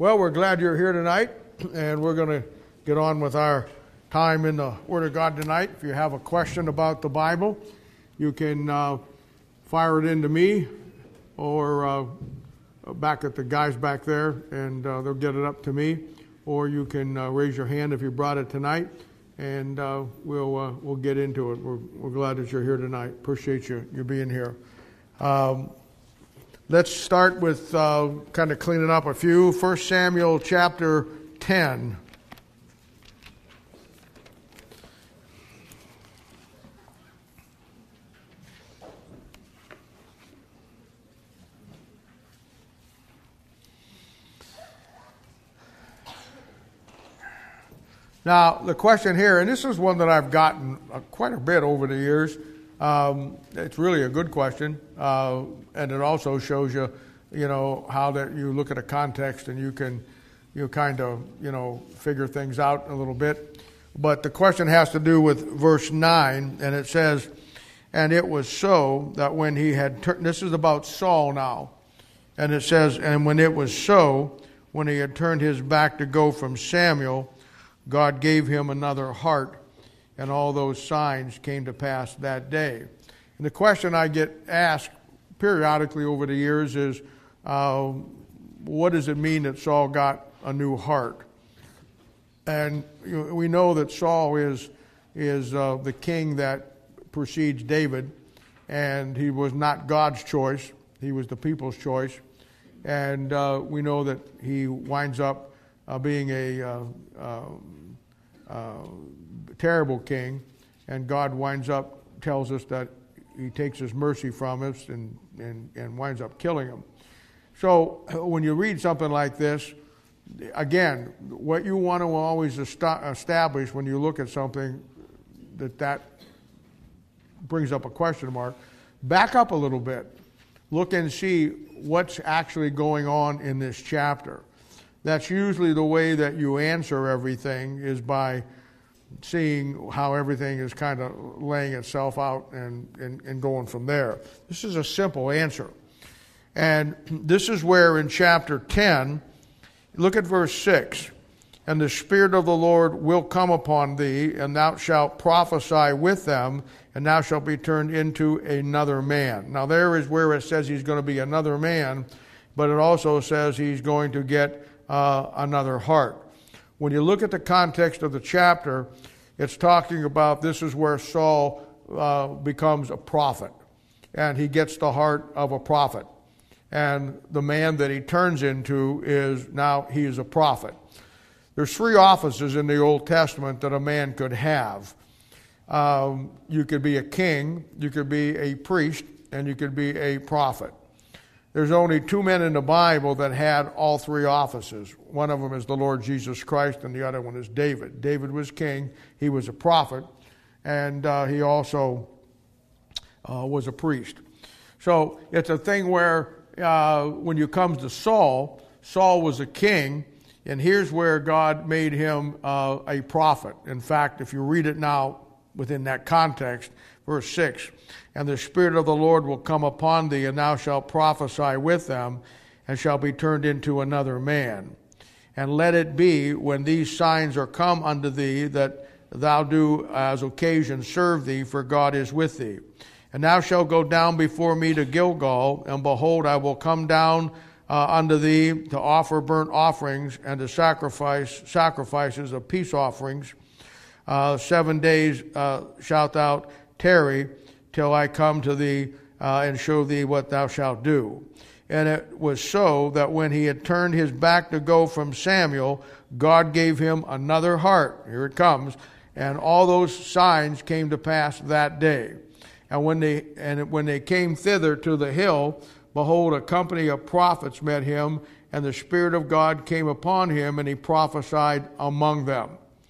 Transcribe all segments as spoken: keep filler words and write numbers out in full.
Well, we're glad you're here tonight, and we're going to get on with our time in the Word of God tonight. If you have a question about the Bible, you can uh, fire it into me or uh, back at the guys back there, and uh, they'll get it up to me. Or you can uh, raise your hand if you brought it tonight, and uh, we'll uh, we'll get into it. We're, we're glad that you're here tonight. Appreciate you you being here. Um, let's start with uh, kind of cleaning up a few. First Samuel chapter ten. Now, the question here, and this is one that I've gotten uh, quite a bit over the years. Um, it's really a good question, uh, and it also shows you, you know, how that you look at a context and you can, you kind of, you know, figure things out a little bit. But the question has to do with verse nine, and it says, "And it was so that when he had turned," this is about Saul now, and it says, "And when it was so, when he had turned his back to go from Samuel, God gave him another heart, and all those signs came to pass that day." And the question I get asked periodically over the years is, uh, what does it mean that Saul got a new heart? And you know, we know that Saul is is uh, the king that precedes David, and he was not God's choice; he was the people's choice. And uh, we know that he winds up Uh, being a uh, uh, uh, terrible king, and God winds up, tells us that he takes his mercy from us and, and, and winds up killing him. So when you read something like this, again, what you want to always est- establish when you look at something that that brings up a question mark, back up a little bit. Look and see what's actually going on in this chapter. That's usually the way that you answer everything, is by seeing how everything is kind of laying itself out and, and, and going from there. This is a simple answer. And this is where in chapter ten, look at verse six. "And the Spirit of the Lord will come upon thee, and thou shalt prophesy with them, and thou shalt be turned into another man." Now there is where it says he's going to be another man, but it also says he's going to get Uh, another heart. When you look at the context of the chapter, it's talking about this is where Saul uh, becomes a prophet, and he gets the heart of a prophet. And the man that he turns into is now he is a prophet. There's three offices in the Old Testament that a man could have. Um, you could be a king, you could be a priest, and you could be a prophet. There's only two men in the Bible that had all three offices. One of them is the Lord Jesus Christ, and the other one is David. David was king, he was a prophet, and uh, he also uh, was a priest. So it's a thing where uh, when you come to Saul, Saul was a king, and here's where God made him uh, a prophet. In fact, if you read it now within that context, verse six, "And the Spirit of the Lord will come upon thee, and thou shalt prophesy with them, and shalt be turned into another man. And let it be, when these signs are come unto thee, that thou do as occasion serve thee, for God is with thee. And thou shalt go down before me to Gilgal, and behold, I will come down uh, unto thee to offer burnt offerings, and to sacrifice sacrifices of peace offerings. Uh, seven days uh, shalt thou tarry, till I come to thee uh, and show thee what thou shalt do. And it was so that when he had turned his back to go from Samuel, God gave him another heart." Here it comes. "And all those signs came to pass that day. And when they and when they came thither to the hill, behold, a company of prophets met him, and the Spirit of God came upon him, and he prophesied among them."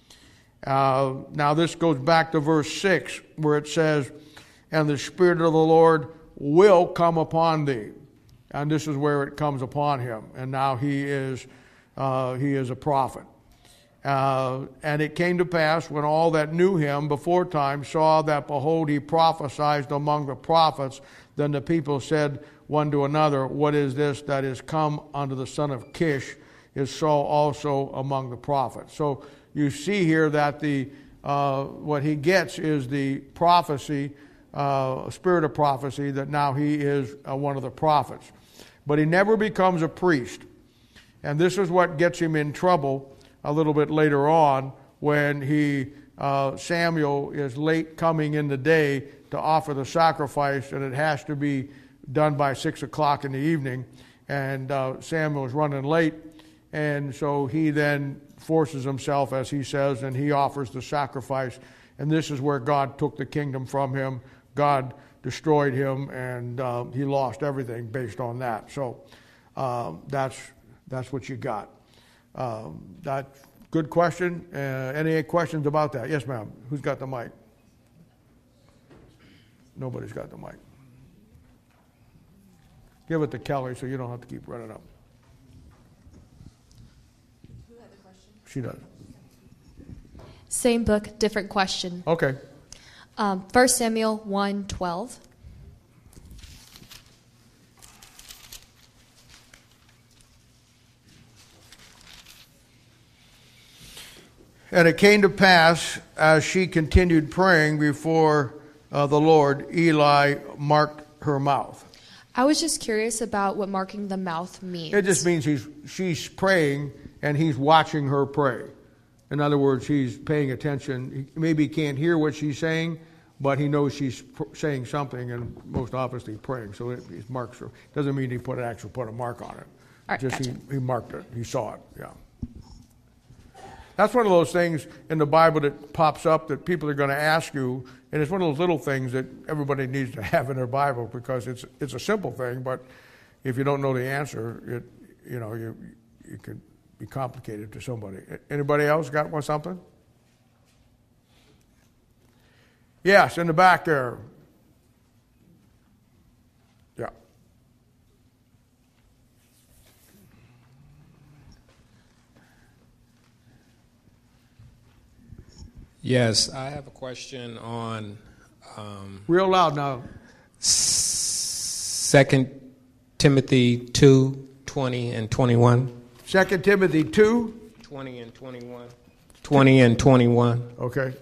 Uh, now this goes back to verse six, where it says, "And the Spirit of the Lord will come upon thee." And this is where it comes upon him. And now he is uh, he is a prophet. Uh, "and it came to pass, when all that knew him before time saw that, behold, he prophesied among the prophets, then the people said one to another, What is this that is come unto the son of Kish? is so also among the prophets. So you see here that the uh, what he gets is the prophecy, uh, spirit of prophecy, that now he is uh, one of the prophets. But he never becomes a priest. And this is what gets him in trouble a little bit later on when he uh, Samuel is late coming in the day to offer the sacrifice, and it has to be done by six o'clock in the evening. And uh, Samuel is running late, and so he then forces himself, as he says, and he offers the sacrifice. And this is where God took the kingdom from him. God destroyed him, and uh, he lost everything based on that. So uh, that's that's what you got. Um, that good question. Uh, any questions about that? Yes, ma'am. Who's got the mic? Nobody's got the mic. Give it to Kelly so you don't have to keep running up. Who had the question? She does. Same book, different question. Okay. Um, First Samuel one twelve. And it came to pass, as she continued praying before uh, the Lord, Eli marked her mouth. I was just curious about what marking the mouth means. It just means he's she's praying and he's watching her pray. In other words, he's paying attention. He maybe can't hear what she's saying, but he knows she's pr- saying something, and most obviously praying. So it, it marks her. Doesn't mean he put an actual put a mark on it. All right, just gotcha. he, he marked it. He saw it. Yeah. That's one of those things in the Bible that pops up that people are going to ask you, and it's one of those little things that everybody needs to have in their Bible because it's it's a simple thing, but if you don't know the answer, it you know you you could be complicated to somebody. Anybody else got one something? Yes, in the back there. Yeah. Yes, I have a question on um, real loud now. Second Timothy two twenty and twenty-one. Second Timothy two Twenty and twenty-one. Twenty and twenty-one. Okay.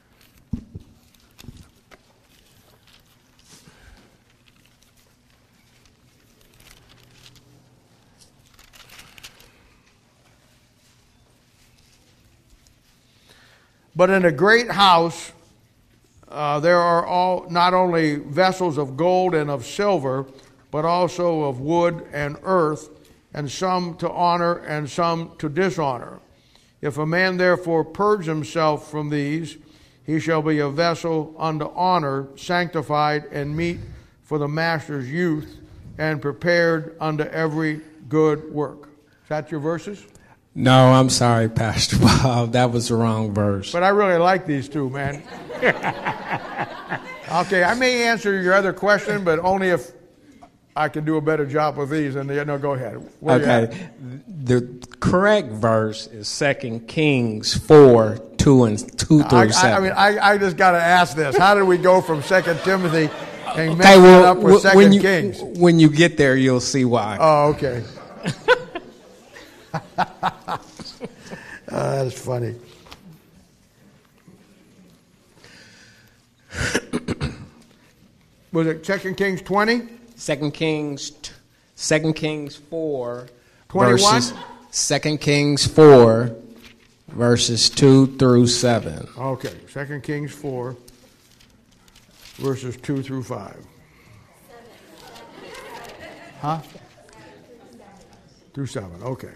But in a great house, uh, there are all not only vessels of gold and of silver, but also of wood and earth, and some to honor and some to dishonor. If a man therefore purge himself from these, he shall be a vessel unto honor, sanctified and meet for the master's use, and prepared unto every good work. Is that your verses? No, I'm sorry, Pastor Bob. That was the wrong verse. But I really like these two, man. Okay, I may answer your other question, but only if I can do a better job with these. And no, go ahead. Where okay, the correct verse is Second Kings four two and two through I, seven. I, I mean, I, I just got to ask this: how did we go from Second Timothy and mix okay, well, that up with Second when you, Kings? When you get there, you'll see why. Oh, okay. uh, that's funny. Was it Second Kings twenty? Second Kings, Second Kings four, twenty-one? verses, Second Kings four, verses two through seven. Okay, Second Kings four, verses two through five. Huh? Through seven. Okay.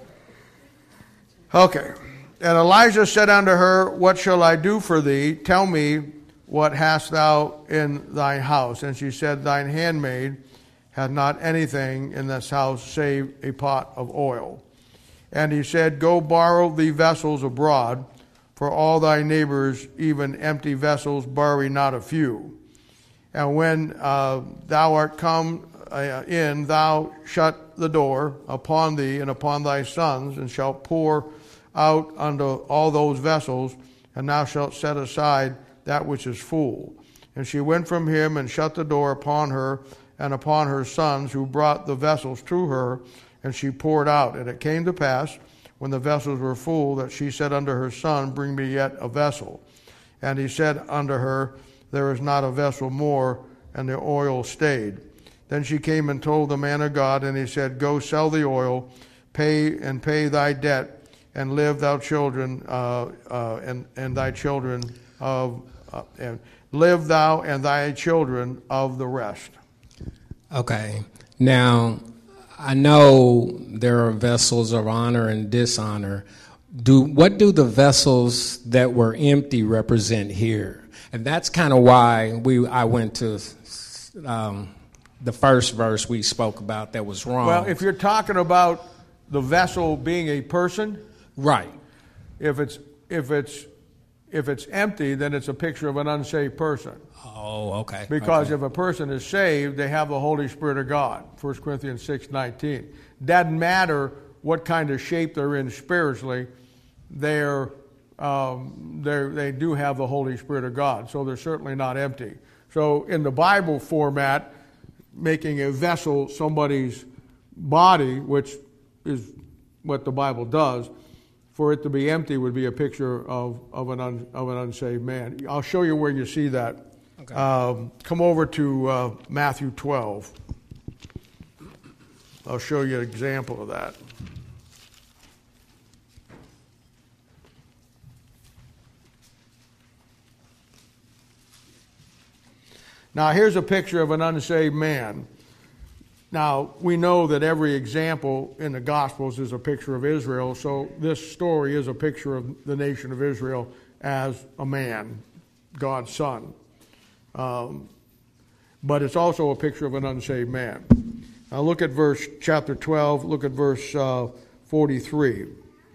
Okay. And Elijah said unto her, What shall I do for thee? Tell me, what hast thou in thine house? And she said, Thine handmaid hath not anything in this house save a pot of oil. And he said, Go borrow thee vessels abroad, for all thy neighbors, even empty vessels, borrow not a few. And when uh, thou art come uh, in, thou shut the door upon thee and upon thy sons, and shalt pour out unto all those vessels, and thou shalt set aside that which is full. And she went from him and shut the door upon her and upon her sons, who brought the vessels to her, and she poured out. And it came to pass, when the vessels were full, that she said unto her son, Bring me yet a vessel. And he said unto her, There is not a vessel more, and the oil stayed. Then she came and told the man of God, and he said, Go sell the oil, pay and pay thy debt, and live thou children, uh, uh, and, and thy children of, uh, and live thou and thy children of the rest. Okay. Now, I know there are vessels of honor and dishonor. Do what do the vessels that were empty represent here? And that's kind of why we I went to um, the first verse we spoke about that was wrong. Well, if you're talking about the vessel being a person, right. If it's if it's if it's empty, then it's a picture of an unsaved person. Oh, okay. Because okay. if a person is saved, they have the Holy Spirit of God. First Corinthians six nineteen. Doesn't matter what kind of shape they're in spiritually, they're um, they they do have the Holy Spirit of God. So they're certainly not empty. So in the Bible format, making a vessel somebody's body, which is what the Bible does, for it to be empty would be a picture of, of, an, un, of an unsaved man. I'll show you where you see that. Okay. Um, come over to uh, Matthew twelve. I'll show you an example of that. Now, here's a picture of an unsaved man. Now, we know that every example in the Gospels is a picture of Israel, so this story is a picture of the nation of Israel as a man, God's son. Um, but it's also a picture of an unsaved man. Now, look at verse chapter twelve, look at verse uh, forty-three.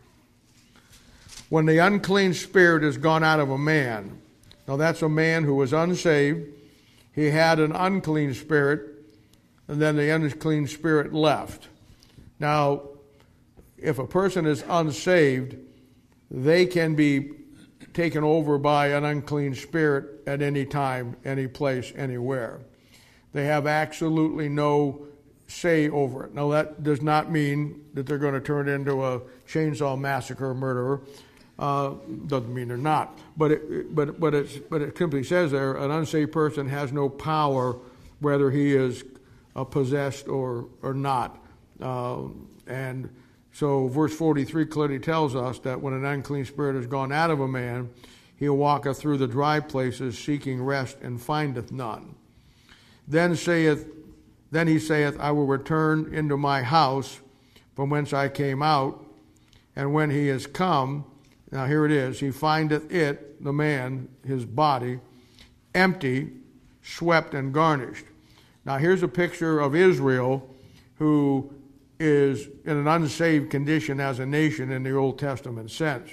When the unclean spirit is gone out of a man, now that's a man who was unsaved, he had an unclean spirit, and then the unclean spirit left. Now, if a person is unsaved, they can be taken over by an unclean spirit at any time, any place, anywhere. They have absolutely no say over it. Now, that does not mean that they're going to turn into a chainsaw massacre murderer. Uh, doesn't mean they're not. But it, but but it's but it simply says there, an unsaved person has no power, whether he is uh, possessed or or not. Uh, and so verse forty-three clearly tells us that when an unclean spirit is gone out of a man, he walketh through the dry places, seeking rest, and findeth none. Then saith, then he saith, I will return into my house from whence I came out. And when he is come, now here it is, he findeth it, the man, his body, empty, swept, and garnished. Now here's a picture of Israel, who is in an unsaved condition as a nation in the Old Testament sense.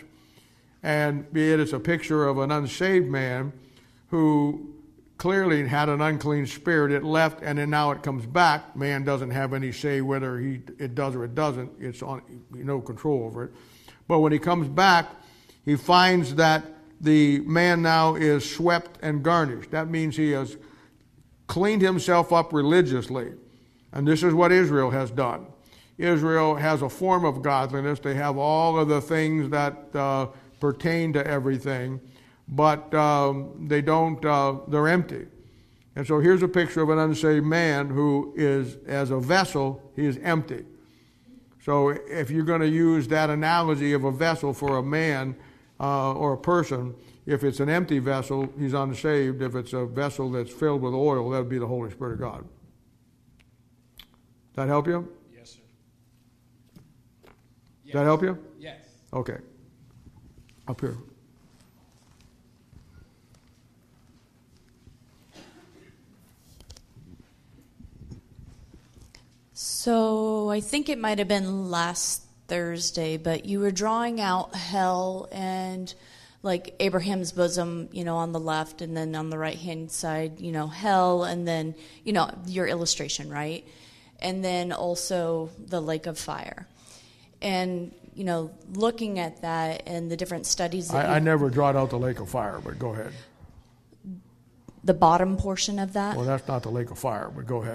And be it it's a picture of an unsaved man who clearly had an unclean spirit. It left, and then now it comes back. Man doesn't have any say whether he it does or it doesn't. It's on no control over it. But when he comes back, he finds that the man now is swept and garnished. That means he has cleaned himself up religiously. And this is what Israel has done. Israel has a form of godliness. They have all of the things that uh, pertain to everything, but um, they don't, uh, they're empty. And so here's a picture of an unsaved man who is, as a vessel, he is empty. So if you're going to use that analogy of a vessel for a man uh, or a person, if it's an empty vessel, he's unsaved. If it's a vessel that's filled with oil, that would be the Holy Spirit of God. Does that help you? Yes, sir. Does that help you? Yes. Okay. Up here. So I think it might have been last Thursday, but you were drawing out hell and like Abraham's bosom, you know, on the left, and then on the right-hand side, you know, hell, and then, you know, your illustration, right? And then also the lake of fire. And, you know, looking at that and the different studies that I, I never drawed out the lake of fire, but go ahead. The bottom portion of that? Well, that's not the lake of fire, but go ahead.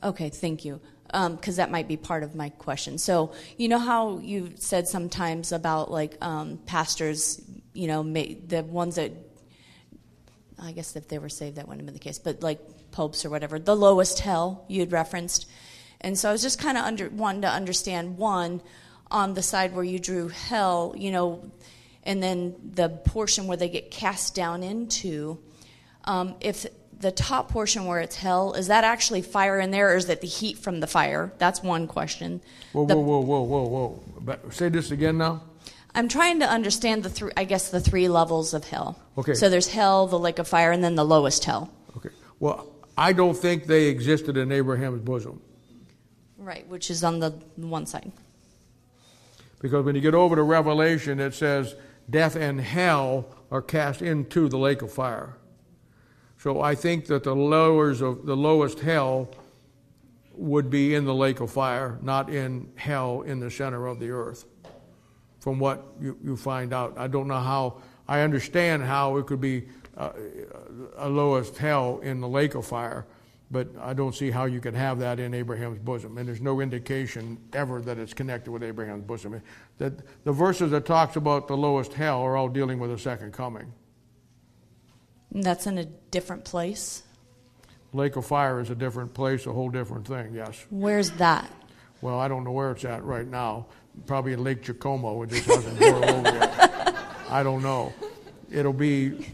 Okay, thank you. Because um, that might be part of my question. So, you know how you said sometimes about like um, pastors, you know, may, the ones that, I guess if they were saved, that wouldn't have been the case, but like popes or whatever, the lowest hell you had referenced. And so I was just kind of under wanting to understand, one, on the side where you drew hell, you know, and then the portion where they get cast down into, um, if the top portion where it's hell, is that actually fire in there, or is that the heat from the fire? That's one question. Whoa, The- whoa, whoa, whoa, whoa, whoa. But say this again now. I'm trying to understand the three, I guess, the three levels of hell. Okay. So there's hell, the lake of fire, and then the lowest hell. Okay. Well, I don't think they existed in Abraham's bosom. Right, which is on the one side. Because when you get over to Revelation, it says death and hell are cast into the lake of fire. So I think that the lowers of the lowest hell would be in the lake of fire, not in hell in the center of the earth. From what you, you find out, I don't know how. I understand how it could be uh, a lowest hell in the lake of fire, but I don't see how you could have that in Abraham's bosom. And there's no indication ever that it's connected with Abraham's bosom. That the verses that talks about the lowest hell are all dealing with the second coming. And that's in a different place. Lake of fire is a different place, a whole different thing. Yes. Where's that? Well, I don't know where it's at right now. Probably in Lake Jacomo. It just hasn't boiled over yet. I don't know. It'll be.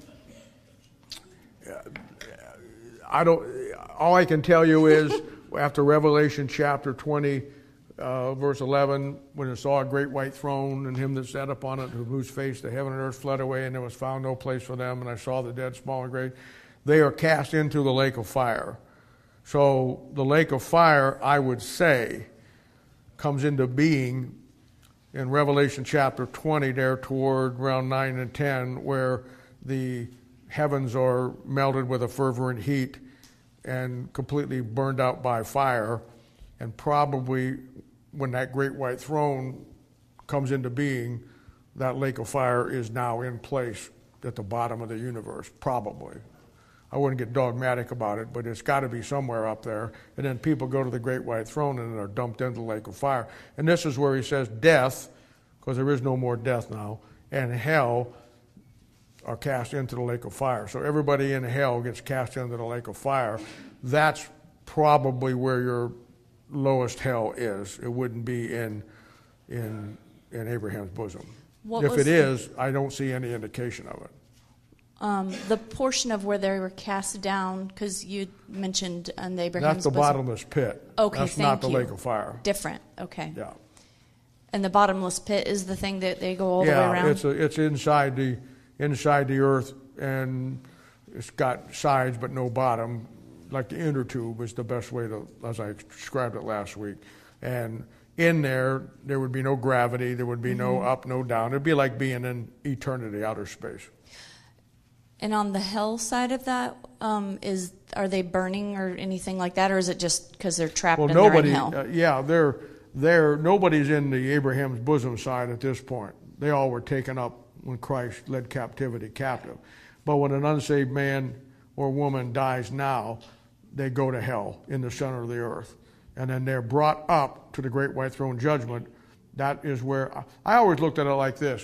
I don't. All I can tell you is after Revelation chapter twenty, uh, verse eleven, when it saw a great white throne and him that sat upon it, whose face the heaven and earth fled away, and there was found no place for them. And I saw the dead, small and great. They are cast into the lake of fire. So the lake of fire, I would say, comes into being in Revelation chapter twenty, there toward around nine and ten, where the heavens are melted with a fervent heat and completely burned out by fire. And probably when that great white throne comes into being, that lake of fire is now in place at the bottom of the universe, probably. I wouldn't get dogmatic about it, but it's got to be somewhere up there. And then people go to the great white throne and are dumped into the lake of fire. And this is where he says death, because there is no more death now, and hell are cast into the lake of fire. So everybody in hell gets cast into the lake of fire. That's probably where your lowest hell is. It wouldn't be in in in Abraham's bosom. What if was it the- is, I don't see any indication of it. Um, the portion of where they were cast down, because you mentioned on the Abraham's That's the bosom. bottomless pit. Okay, That's thank not the you. lake of fire. Different, okay. Yeah. And the bottomless pit is the thing that they go all yeah, the way around? it's a, it's inside the inside the earth, and it's got sides but no bottom. Like the inner tube is the best way to, as I described it last week. And in there, there would be no gravity. There would be mm-hmm. no up, no down. It'd be like being in eternity, outer space. And on the hell side of that, um, is are they burning or anything like that, or is it just because they're trapped well, and nobody, they're in hell? Uh, yeah, they're they're nobody's in the Abraham's bosom side at this point. They all were taken up when Christ led captivity captive. But when an unsaved man or woman dies now, they go to hell in the center of the earth, and then they're brought up to the great white throne judgment. That is where I, I always looked at it like this: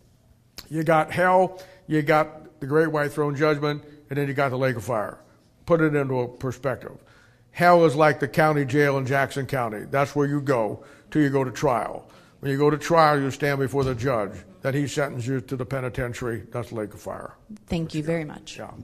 you got hell, you got the great white throne judgment, and then you got the lake of fire. Put it into a perspective. Hell is like the county jail in Jackson County. That's where you go till you go to trial. When you go to trial, you stand before the judge. That he sentences you to the penitentiary. That's the lake of fire. Thank you very much. Yeah.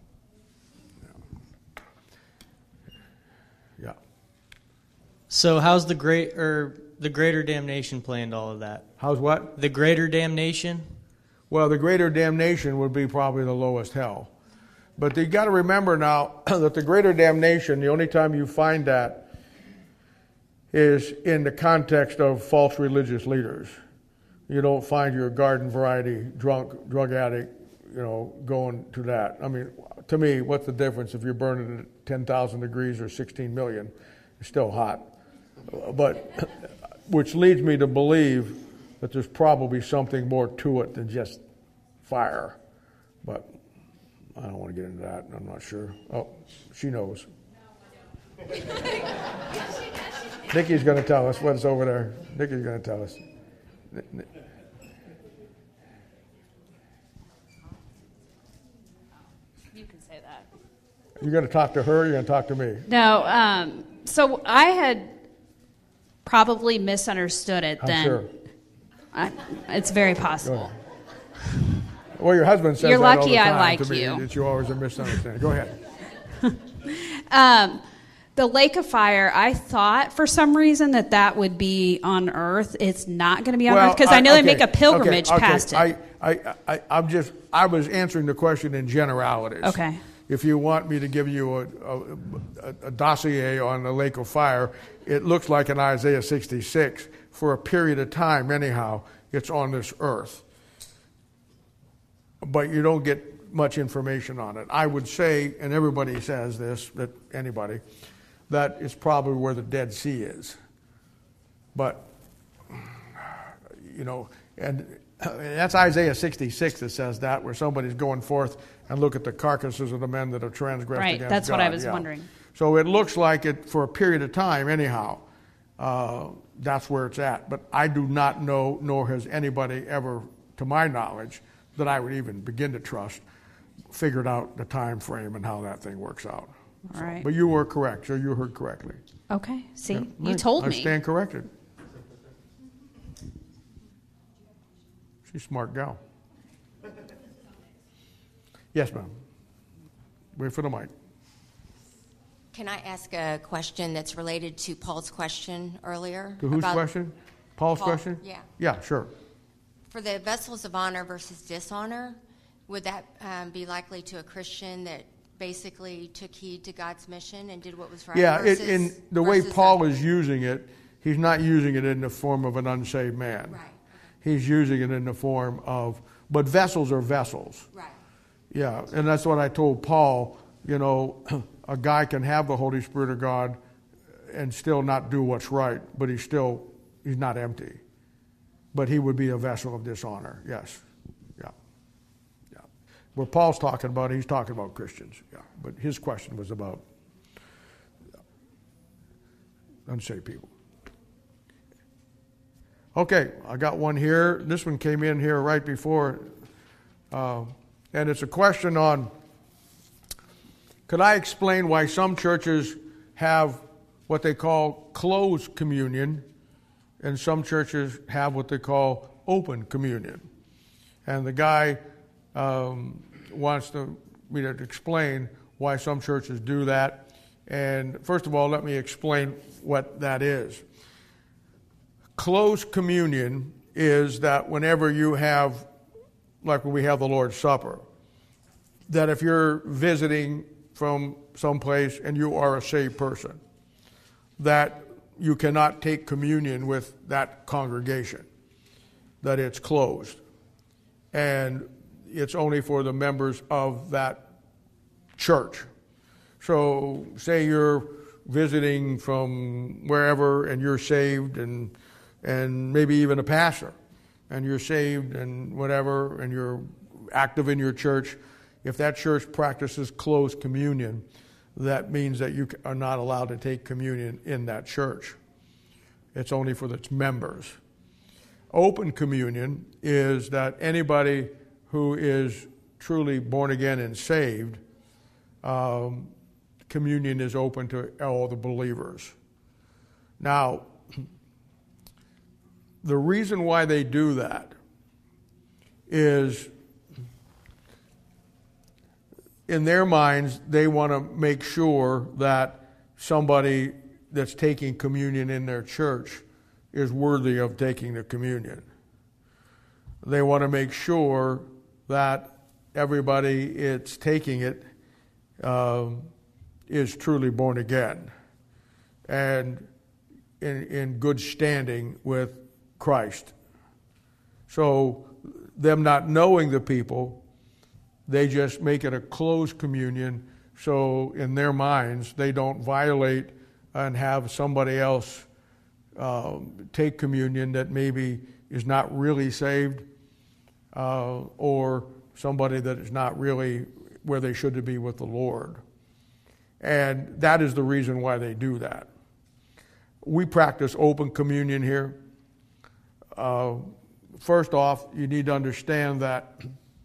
Yeah. Yeah. So how's the great or the greater damnation play into all of that? How's what? The greater damnation? Well, the greater damnation would be probably the lowest hell. But you got to remember now that the greater damnation, the only time you find that is in the context of false religious leaders. You don't find your garden variety drunk, drug addict, you know, going to that. I mean, to me, what's the difference if you're burning at ten thousand degrees or sixteen million? It's still hot. But, which leads me to believe that there's probably something more to it than just fire. But I don't want to get into that. I'm not sure. Oh, she knows. Nikki's going to tell us what's over there. Nikki's going to tell us. You can say that. You're going to talk to her or you're going to talk to me? No, um, so I had probably misunderstood it I'm then. sure. I, it's very Go possible. ahead. Well, your husband says You're that all lucky the I time like to me, you. that you always are misunderstanding. Go ahead. Um, the lake of fire, I thought for some reason that that would be on Earth. It's not going to be on Well, Earth because I, know okay, they make a pilgrimage okay, okay. past it. I, I, I, I'm just, I was answering the question in generalities. Okay. If you want me to give you a, a, a dossier on the lake of fire, it looks like in Isaiah sixty-six, for a period of time anyhow, it's on this earth. But you don't get much information on it. I would say, and everybody says this, that anybody, that it's probably where the Dead Sea is. But, you know, and that's Isaiah sixty-six that says that, where somebody's going forth and look at the carcasses of the men that have transgressed Right, against that's God. what I was Yeah. wondering. So it looks like it for a period of time anyhow. Uh, that's where it's at. But I do not know, nor has anybody ever, to my knowledge, that I would even begin to trust, figured out the time frame and how that thing works out. All right. But you were correct, so you heard correctly. Okay. See, Yeah, you right. told I me. stand corrected. She's a smart gal. Yes, ma'am. Wait for the mic. Can I ask a question that's related to Paul's question earlier? To whose about- question? Paul's Paul, question? yeah. Yeah, sure. For the vessels of honor versus dishonor, would that um, be likely to a Christian that basically took heed to God's mission and did what was right? Yeah, it, versus, in the way versus Paul a- is using it, he's not using it in the form of an unsaved man. Right. He's using it in the form of, but vessels are vessels. Right. Yeah, and that's what I told Paul. You know, a guy can have the Holy Spirit of God and still not do what's right, but he's still, he's not empty. But he would be a vessel of dishonor, yes. Yeah. Yeah. Where Paul's talking about, he's talking about Christians, yeah. But his question was about unsaved people. Okay, I got one here. This one came in here right before, uh, and it's a question on, could I explain why some churches have what they call closed communion and some churches have what they call open communion? And the guy um, wants to, me to explain why some churches do that. And first of all, let me explain what that is. Closed communion is that whenever you have, like when we have the Lord's Supper, that if you're visiting from someplace and you are a saved person, that you cannot take communion with that congregation, that it's closed. And it's only for the members of that church. So say you're visiting from wherever and you're saved and and maybe even a pastor, and you're saved and whatever, and you're active in your church. If that church practices closed communion, that means that you are not allowed to take communion in that church. It's only for its members. Open communion is that anybody who is truly born again and saved, um, communion is open to all the believers. Now, the reason why they do that is, in their minds, they want to make sure that somebody that's taking communion in their church is worthy of taking the communion. They want to make sure that everybody it's taking it um, is truly born again and in, in good standing with Christ. So them not knowing the people, they just make it a closed communion, so in their minds they don't violate and have somebody else um, take communion that maybe is not really saved, uh, or somebody that is not really where they should be with the Lord. And that is the reason why they do that. We practice open communion here. Uh, first off, you need to understand that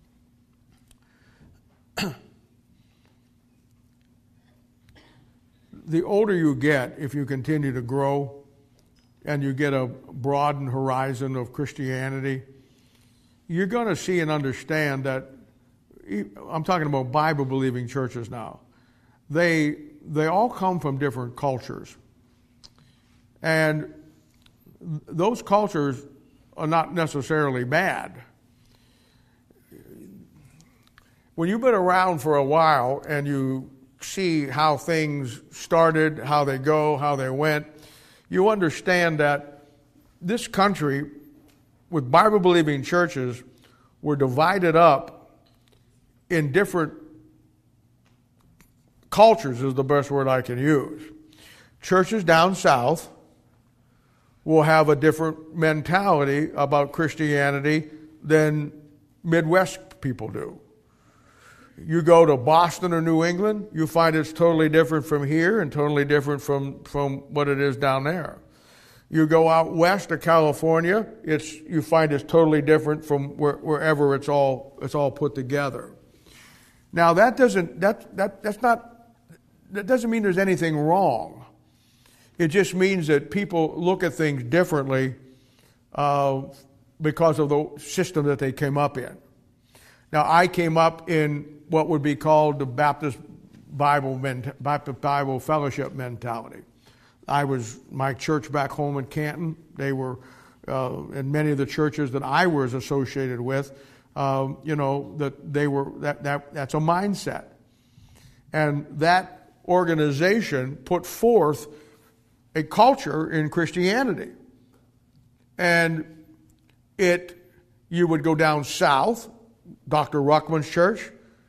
the older you get, if you continue to grow and you get a broadened horizon of Christianity, you're going to see and understand that, I'm talking about Bible-believing churches now, they they all come from different cultures. And those cultures are not necessarily bad. When you've been around for a while and you see how things started, how they go, how they went, you understand that this country, with Bible-believing churches, were divided up in different cultures, is the best word I can use. Churches down south will have a different mentality about Christianity than Midwest people do. You go to Boston or New England, you find it's totally different from here and totally different from, from what it is down there. You go out west to California, it's you find it's totally different from where, wherever it's all it's all put together. Now that doesn't that that that's not that doesn't mean there's anything wrong. It just means that people look at things differently uh, because of the system that they came up in. Now, I came up in what would be called the Baptist Bible Baptist Bible Fellowship mentality. I was my church back home in Canton. They were, uh, and many of the churches that I was associated with, um, you know, that they were that that that's a mindset, and that organization put forth a culture in Christianity, and it you would go down south. Doctor Ruckman's church,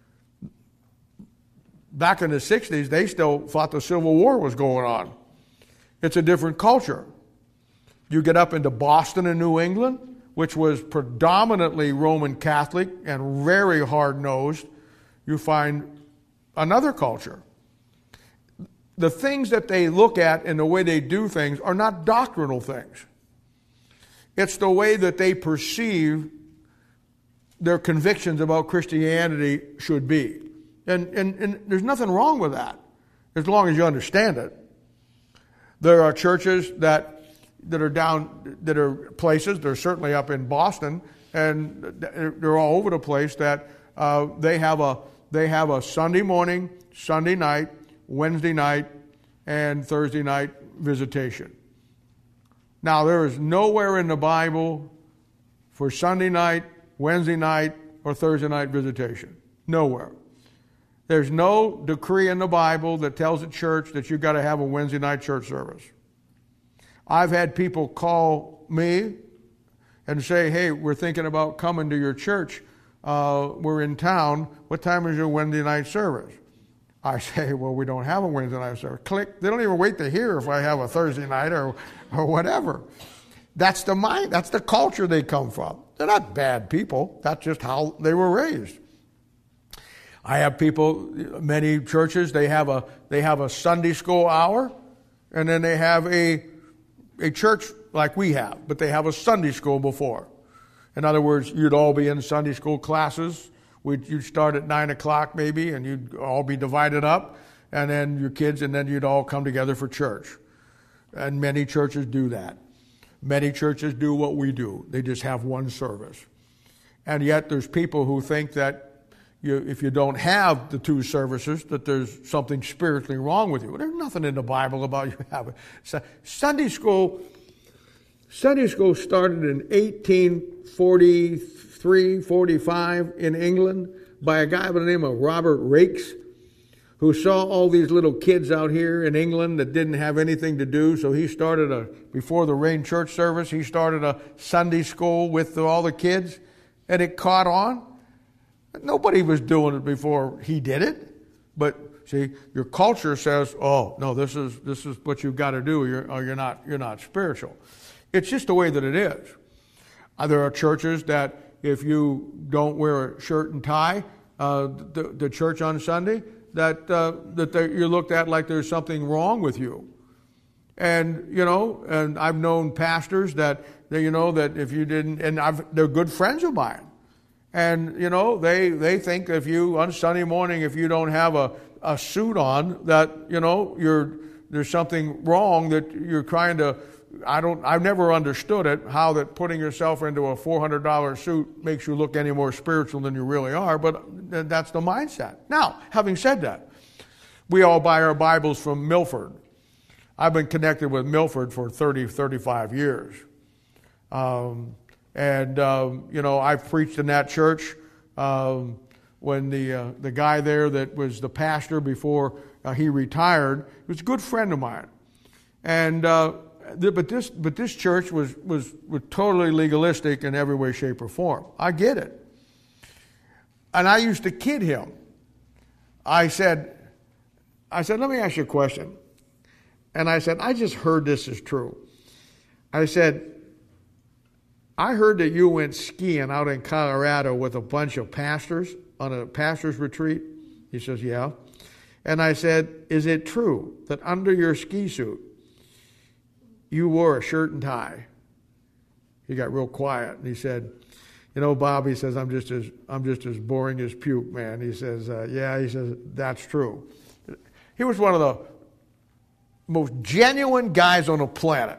back in the sixties, they still thought the Civil War was going on. It's a different culture. You get up into Boston and New England, which was predominantly Roman Catholic and very hard-nosed, you find another culture. The things that they look at and the way they do things are not doctrinal things. It's the way that they perceive their convictions about Christianity should be. And, and, and there's nothing wrong with that, as long as you understand it. There are churches that that are down, that are places, they're certainly up in Boston, and they're all over the place, that uh, they have a they have a Sunday morning, Sunday night, Wednesday night, and Thursday night visitation. Now, there is nowhere in the Bible for Sunday night, Wednesday night, or Thursday night visitation. Nowhere. There's no decree in the Bible that tells a church that you've got to have a Wednesday night church service. I've had people call me and say, hey, we're thinking about coming to your church. Uh, we're in town. What time is your Wednesday night service? I say, well, we don't have a Wednesday night service. Click. They don't even wait to hear if I have a Thursday night or, or whatever. That's the mind. That's the culture they come from. They're not bad people. That's just how they were raised. I have people, many churches, they have a they have a Sunday school hour, and then they have a a church like we have, but they have a Sunday school before. In other words, you'd all be in Sunday school classes. We'd, you'd start at nine o'clock maybe, and you'd all be divided up, and then your kids, and then you'd all come together for church. And many churches do that. Many churches do what we do. They just have one service. And yet there's people who think that you, if you don't have the two services, that there's something spiritually wrong with you. There's nothing in the Bible about you having. So Sunday school, Sunday school started in eighteen forty-three, forty-five in England by a guy by the name of Robert Raikes, who saw all these little kids out here in England that didn't have anything to do. So he started a, before the Rain Church service, he started a Sunday school with all the kids, and it caught on. Nobody was doing it before he did it. But see, your culture says, oh, no, this is this is what you've got to do, or you're, or you're not you're not spiritual. It's just the way that it is. Uh, there are churches that if you don't wear a shirt and tie, uh, the, the church on Sunday, that uh, that you're looked at like there's something wrong with you. And, you know, and I've known pastors that, that you know, that if you didn't, and I've, they're good friends of mine. And, you know, they, they think if you, on Sunday morning, if you don't have a, a suit on, that, you know, you're, there's something wrong, that you're trying to, I don't, I've never understood it, how that putting yourself into a four hundred dollars suit makes you look any more spiritual than you really are, but that's the mindset. Now, having said that, we all buy our Bibles from Milford. I've been connected with Milford for thirty, thirty-five years. Um, and, um, you know, I've preached in that church um, when the uh, the guy there that was the pastor before uh, he retired was a good friend of mine. And uh, th- but this but this church was, was, was totally legalistic in every way, shape, or form. I get it. And I used to kid him. I said, I said, let me ask you a question. And I said, I just heard this is true. I said, I heard that you went skiing out in Colorado with a bunch of pastors on a pastor's retreat. He says, yeah. And I said, is it true that under your ski suit, you wore a shirt and tie? He got real quiet and he said, you know, Bob, he says, I'm just as I'm just as boring as puke, man. He says, uh, yeah, he says, that's true. He was one of the most genuine guys on the planet.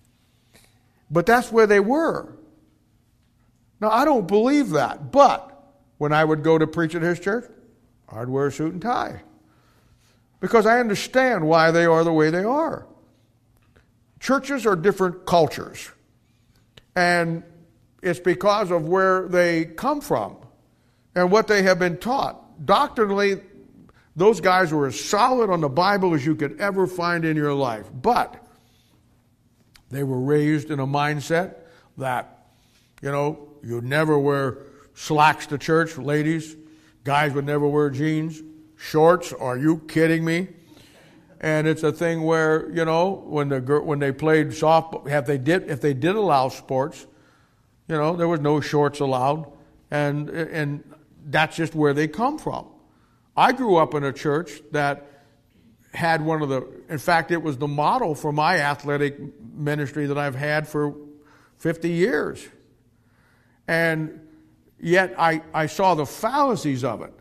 But that's where they were. Now, I don't believe that. But when I would go to preach at his church, I'd wear a suit and tie. Because I understand why they are the way they are. Churches are different cultures. And it's because of where they come from and what they have been taught. Doctrinally, those guys were as solid on the Bible as you could ever find in your life. But they were raised in a mindset that, you know, you'd never wear slacks to church, ladies. Guys would never wear jeans. Shorts, are you kidding me? And it's a thing where, you know, when the when they played softball, if they did if they did allow sports, you know, there was no shorts allowed. And and that's just where they come from. I grew up in a church that had one of the, in fact, it was the model for my athletic ministry that I've had for fifty years. And yet I, I saw the fallacies of it.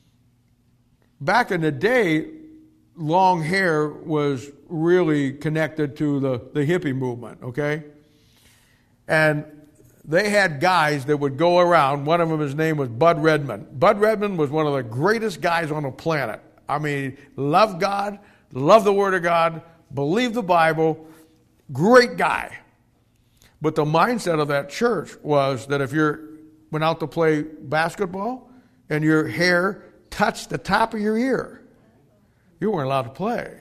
Back in the day, long hair was really connected to the, the hippie movement, okay? And they had guys that would go around. One of them, his name was Bud Redmond. Bud Redmond was one of the greatest guys on the planet. I mean, loved God, loved the Word of God, believed the Bible, great guy. But the mindset of that church was that if you went out to play basketball and your hair touched the top of your ear, you weren't allowed to play.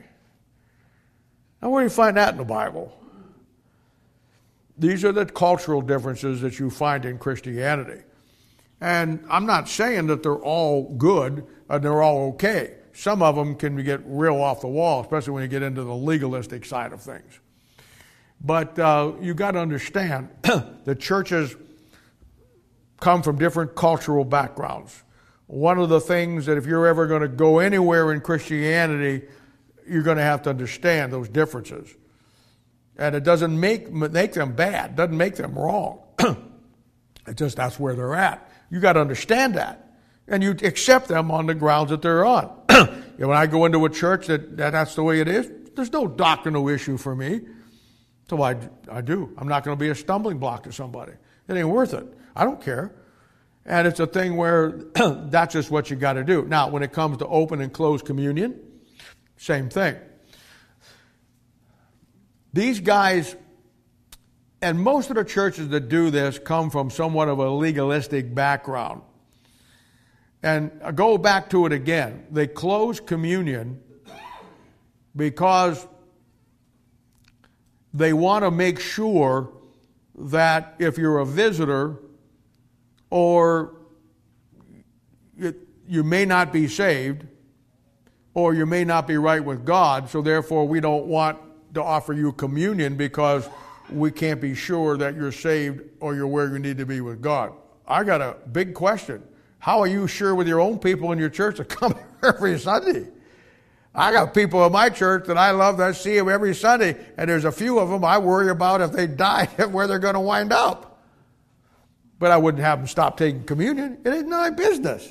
Now, where do you find that in the Bible? These are the cultural differences that you find in Christianity. And I'm not saying that they're all good and they're all okay. Some of them can get real off the wall, especially when you get into the legalistic side of things. But uh, you got to understand that churches come from different cultural backgrounds. One of the things that if you're ever going to go anywhere in Christianity, you're going to have to understand those differences. And it doesn't make make them bad. It doesn't make them wrong. It's just that's where they're at. You got to understand that. And you accept them on the grounds that they're on. When I go into a church that, that that's the way it is, there's no doctrinal issue for me. So I, I do. I'm not going to be a stumbling block to somebody. It ain't worth it. I don't care. And it's a thing where that's just what you got to do. Now, when it comes to open and closed communion, same thing. These guys, and most of the churches that do this come from somewhat of a legalistic background. And I go back to it again. They close communion because they want to make sure that if you're a visitor or you, you may not be saved or you may not be right with God, so therefore we don't want to offer you communion because we can't be sure that you're saved or you're where you need to be with God. I got a big question. How are you sure with your own people in your church to come every Sunday? I got people in my church that I love that I see them every Sunday, and there's a few of them I worry about if they die where they're going to wind up. But I wouldn't have them stop taking communion. It isn't my business.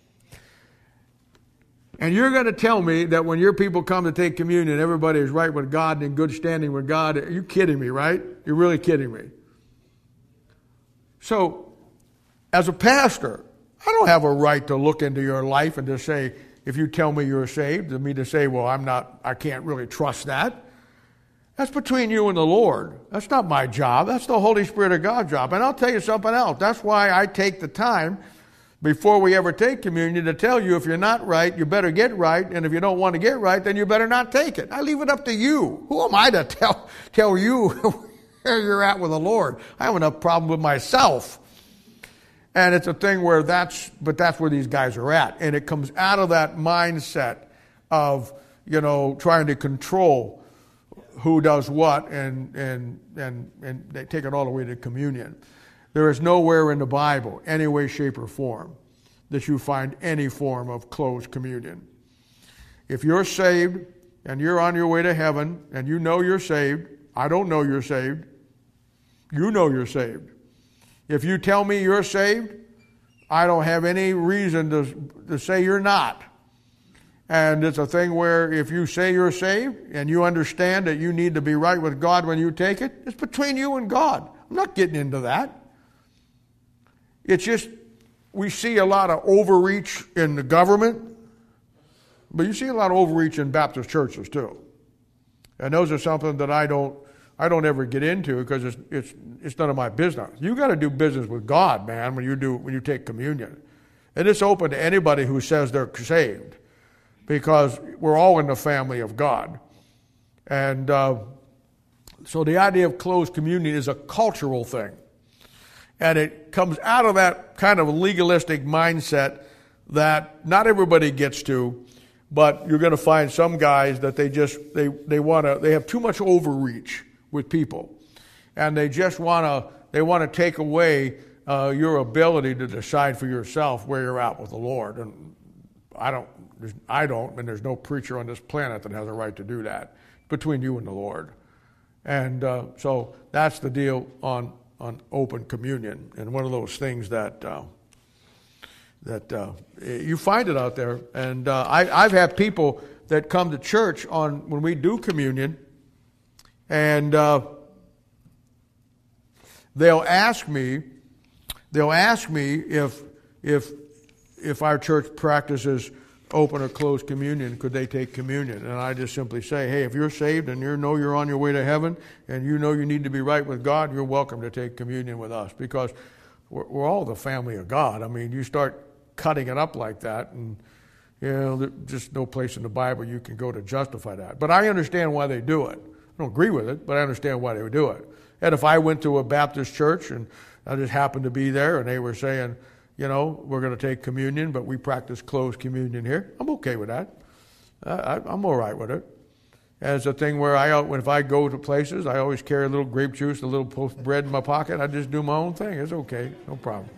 And you're going to tell me that when your people come to take communion, everybody is right with God and in good standing with God. Are you kidding me, right? You're really kidding me. So, as a pastor, I don't have a right to look into your life and to say, if you tell me you're saved, to me to say, well, I'm not, I can't really trust that. That's between you and the Lord. That's not my job. That's the Holy Spirit of God's job. And I'll tell you something else. That's why I take the time before we ever take communion to tell you if you're not right, you better get right. And if you don't want to get right, then you better not take it. I leave it up to you. Who am I to tell, tell you where you're at with the Lord? I have enough problem with myself. And it's a thing where that's, but that's where these guys are at. And it comes out of that mindset of, you know, trying to control who does what, and, and, and, and they take it all the way to communion. There is nowhere in the Bible, any way, shape, or form, that you find any form of closed communion. If you're saved and you're on your way to heaven and you know you're saved, I don't know you're saved, you know you're saved. If you tell me you're saved, I don't have any reason to, to say you're not. And it's a thing where if you say you're saved and you understand that you need to be right with God when you take it, it's between you and God. I'm not getting into that. It's just, we see a lot of overreach in the government, but you see a lot of overreach in Baptist churches too. And those are something that I don't I don't ever get into because it's it's it's none of my business. You got to do business with God, man, when you do when you take communion. And it's open to anybody who says they're saved, because we're all in the family of God. And uh, so the idea of closed communion is a cultural thing. And it comes out of that kind of legalistic mindset that not everybody gets to, but you're going to find some guys that they just, they, they want to, they have too much overreach with people. And they just want to, they want to take away uh, your ability to decide for yourself where you're at with the Lord. And I don't, I don't, and there's no preacher on this planet that has a right to do that. Between you and the Lord. And uh, so that's the deal on on open communion, and one of those things that uh, that uh, you find it out there. And uh, I, I've had people that come to church on when we do communion, and uh, they'll ask me, they'll ask me if if if our church practices open or closed communion, could they take communion? And I just simply say, hey, if you're saved and you know you're on your way to heaven and you know you need to be right with God, you're welcome to take communion with us, because we're, we're all the family of God. I mean, you start cutting it up like that, and you know, there's just no place in the Bible you can go to justify that. But I understand why they do it. I don't agree with it, but I understand why they would do it. And if I went to a Baptist church and I just happened to be there and they were saying, you know, we're going to take communion, but we practice closed communion here, I'm okay with that. I, I'm all right with it. And it's a thing where I, if I go to places, I always carry a little grape juice, a little loaf of bread in my pocket. I just do my own thing. It's okay. No problem.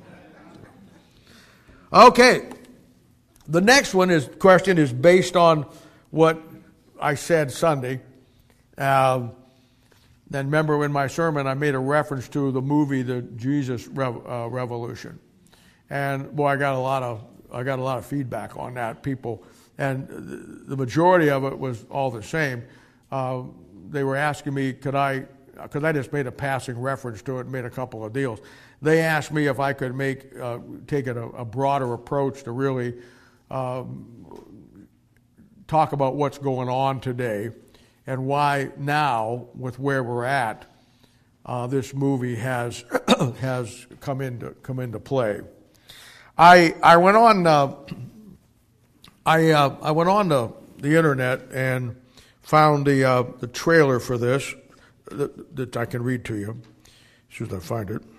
Okay. The next one is question is based on what I said Sunday. Um, then remember in my sermon, I made a reference to the movie, The Jesus Rev- uh, Revolution. And boy, I got a lot of I got a lot of feedback on that, people, and the majority of it was all the same. Uh, they were asking me, could I, because I just made a passing reference to it, and made a couple of deals. They asked me if I could make uh, take it a, a broader approach to really um, talk about what's going on today and why now, with where we're at, uh, this movie has has come into come into play. I I went on uh, I uh, I went on the, the internet and found the uh, the trailer for this that, that I can read to you as soon as I find it.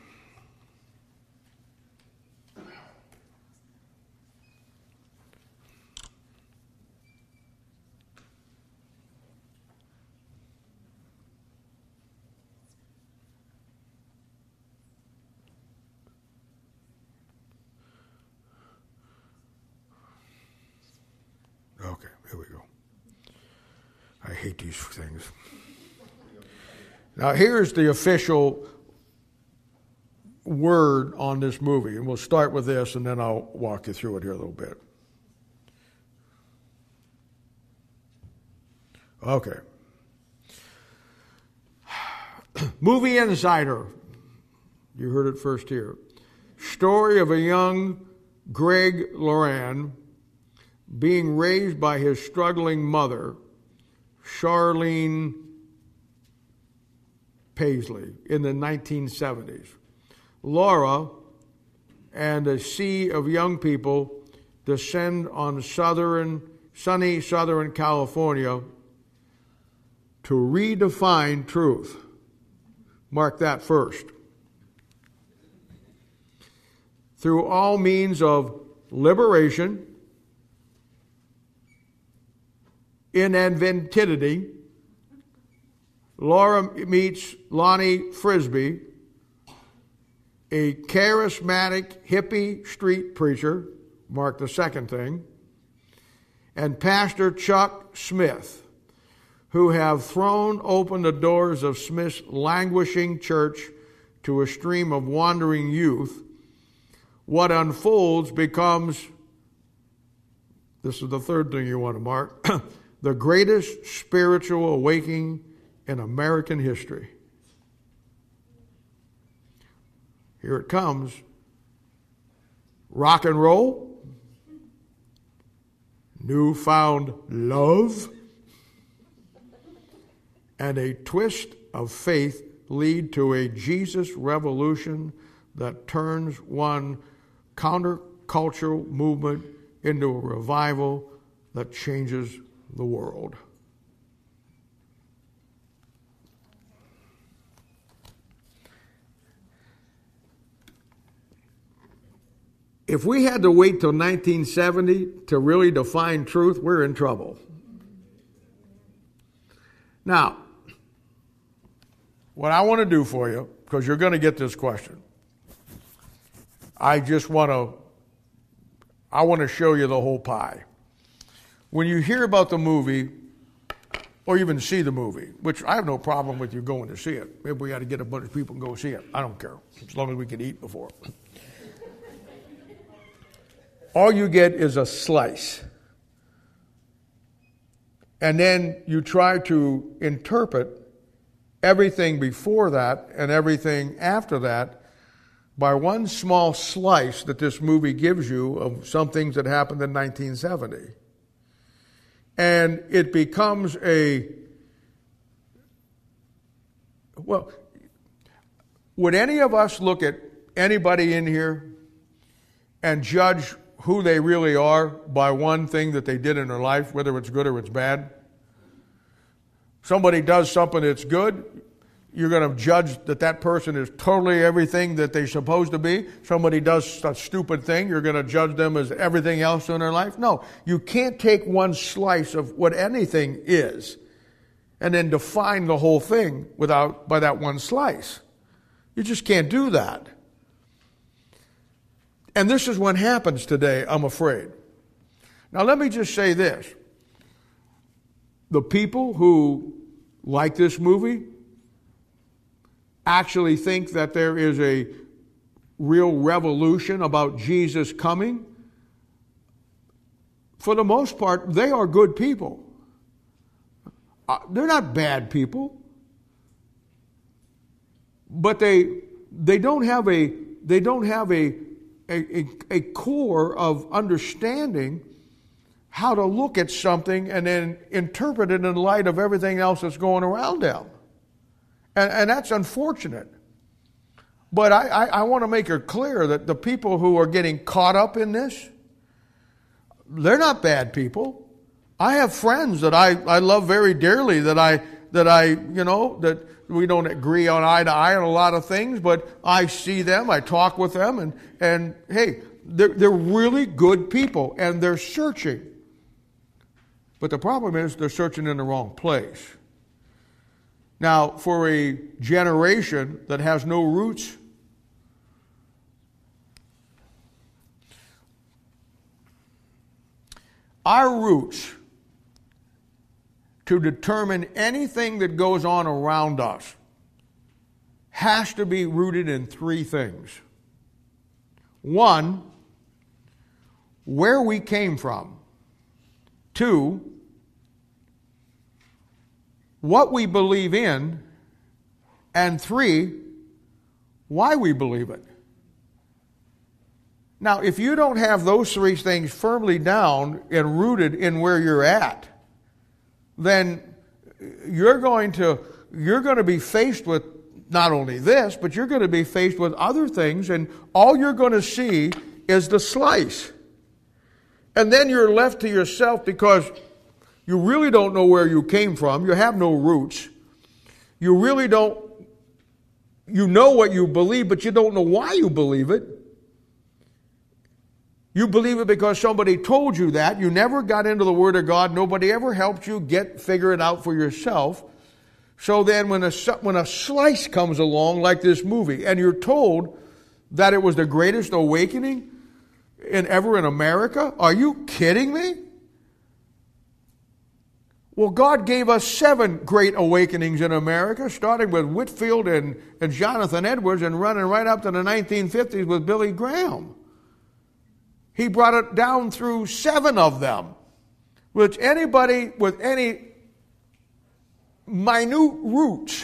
hate these things. Now, here's the official word on this movie, and we'll start with this, and then I'll walk you through it here a little bit. Okay. Movie Insider. You heard it first here. Story of a young Greg Loran being raised by his struggling mother, Charlene Paisley, in the nineteen seventies. Laura and a sea of young people descend on southern, sunny Southern California to redefine truth. Mark that first. Through all means of liberation, inventivity, Laura meets Lonnie Frisbee, a charismatic hippie street preacher, mark the second thing, and Pastor Chuck Smith, who have thrown open the doors of Smith's languishing church to a stream of wandering youth. What unfolds becomes, this is the third thing you want to mark, the greatest spiritual awakening in American history. Here it comes. Rock and roll, newfound love, and a twist of faith lead to a Jesus revolution that turns one countercultural movement into a revival that changes the world. If we had to wait till nineteen seventy to really define truth, we're in trouble. Now, what I want to do for you, because you're going to get this question, I just want to, I want to show you the whole pie. When you hear about the movie, or even see the movie, which I have no problem with you going to see it. Maybe we got to get a bunch of people and go see it. I don't care, as long as we can eat before. All you get is a slice. And then you try to interpret everything before that and everything after that by one small slice that this movie gives you of some things that happened in nineteen seventy. And it becomes a, well, would any of us look at anybody in here and judge who they really are by one thing that they did in their life, whether it's good or it's bad? Somebody does something that's good, you're going to judge that that person is totally everything that they're supposed to be. Somebody does a stupid thing, you're going to judge them as everything else in their life. No, you can't take one slice of what anything is and then define the whole thing without by that one slice. You just can't do that. And this is what happens today, I'm afraid. Now, let me just say this. The people who like this movie actually think that there is a real revolution about Jesus coming. For the most part, they are good people. Uh, they're not bad people. But they they don't have a they don't have a A, a core of understanding how to look at something and then interpret it in light of everything else that's going around them. And, and that's unfortunate. But I, I, I want to make it clear that the people who are getting caught up in this, they're not bad people. I have friends that I, I love very dearly that I, that I, you know, that we don't agree on eye to eye on a lot of things, but I see them, I talk with them, and, and hey, they're, they're really good people, and they're searching. But the problem is they're searching in the wrong place. Now, for a generation that has no roots, our roots to determine anything that goes on around us has to be rooted in three things. One, where we came from. Two, what we believe in. And three, why we believe it. Now, if you don't have those three things firmly down and rooted in where you're at, then you're going to you're going to be faced with not only this, but you're going to be faced with other things, and all you're going to see is the slice. And then you're left to yourself because you really don't know where you came from. You have no roots. You really don't, you know what you believe, but you don't know why you believe it. You believe it because somebody told you that. You never got into the Word of God. Nobody ever helped you get figure it out for yourself. So then when a, when a slice comes along like this movie, and you're told that it was the greatest awakening in ever in America, are you kidding me? Well, God gave us seven great awakenings in America, starting with Whitefield and, and Jonathan Edwards and running right up to the nineteen fifties with Billy Graham. He brought it down through seven of them, which anybody with any minute roots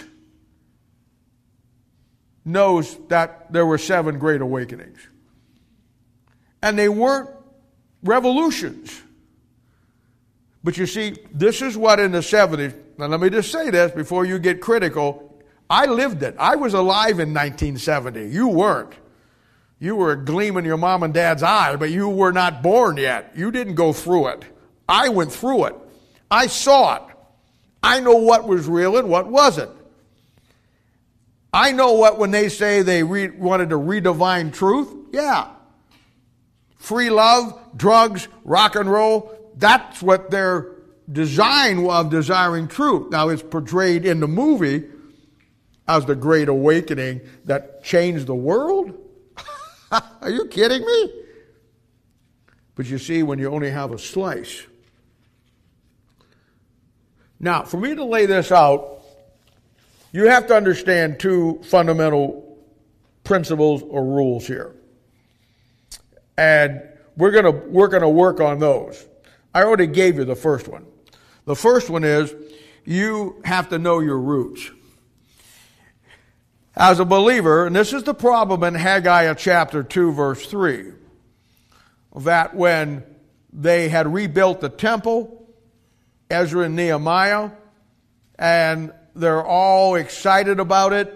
knows that there were seven great awakenings. And they weren't revolutions. But you see, this is what in the seventies, now let me just say this before you get critical, I lived it. I was alive in nineteen seventy. You weren't. You were a gleam in your mom and dad's eye, but you were not born yet. You didn't go through it. I went through it. I saw it. I know what was real and what wasn't. I know what when they say they re- wanted to redefine truth, yeah. Free love, drugs, rock and roll, that's what their design of desiring truth. Now it's portrayed in the movie as the great awakening that changed the world. Are you kidding me? But you see, when you only have a slice. Now, for me to lay this out, you have to understand two fundamental principles or rules here. And we're going to we're going to work on those. I already gave you the first one. The first one is you have to know your roots. As a believer, and this is the problem in Haggai chapter two, verse three, that when they had rebuilt the temple, Ezra and Nehemiah, and they're all excited about it,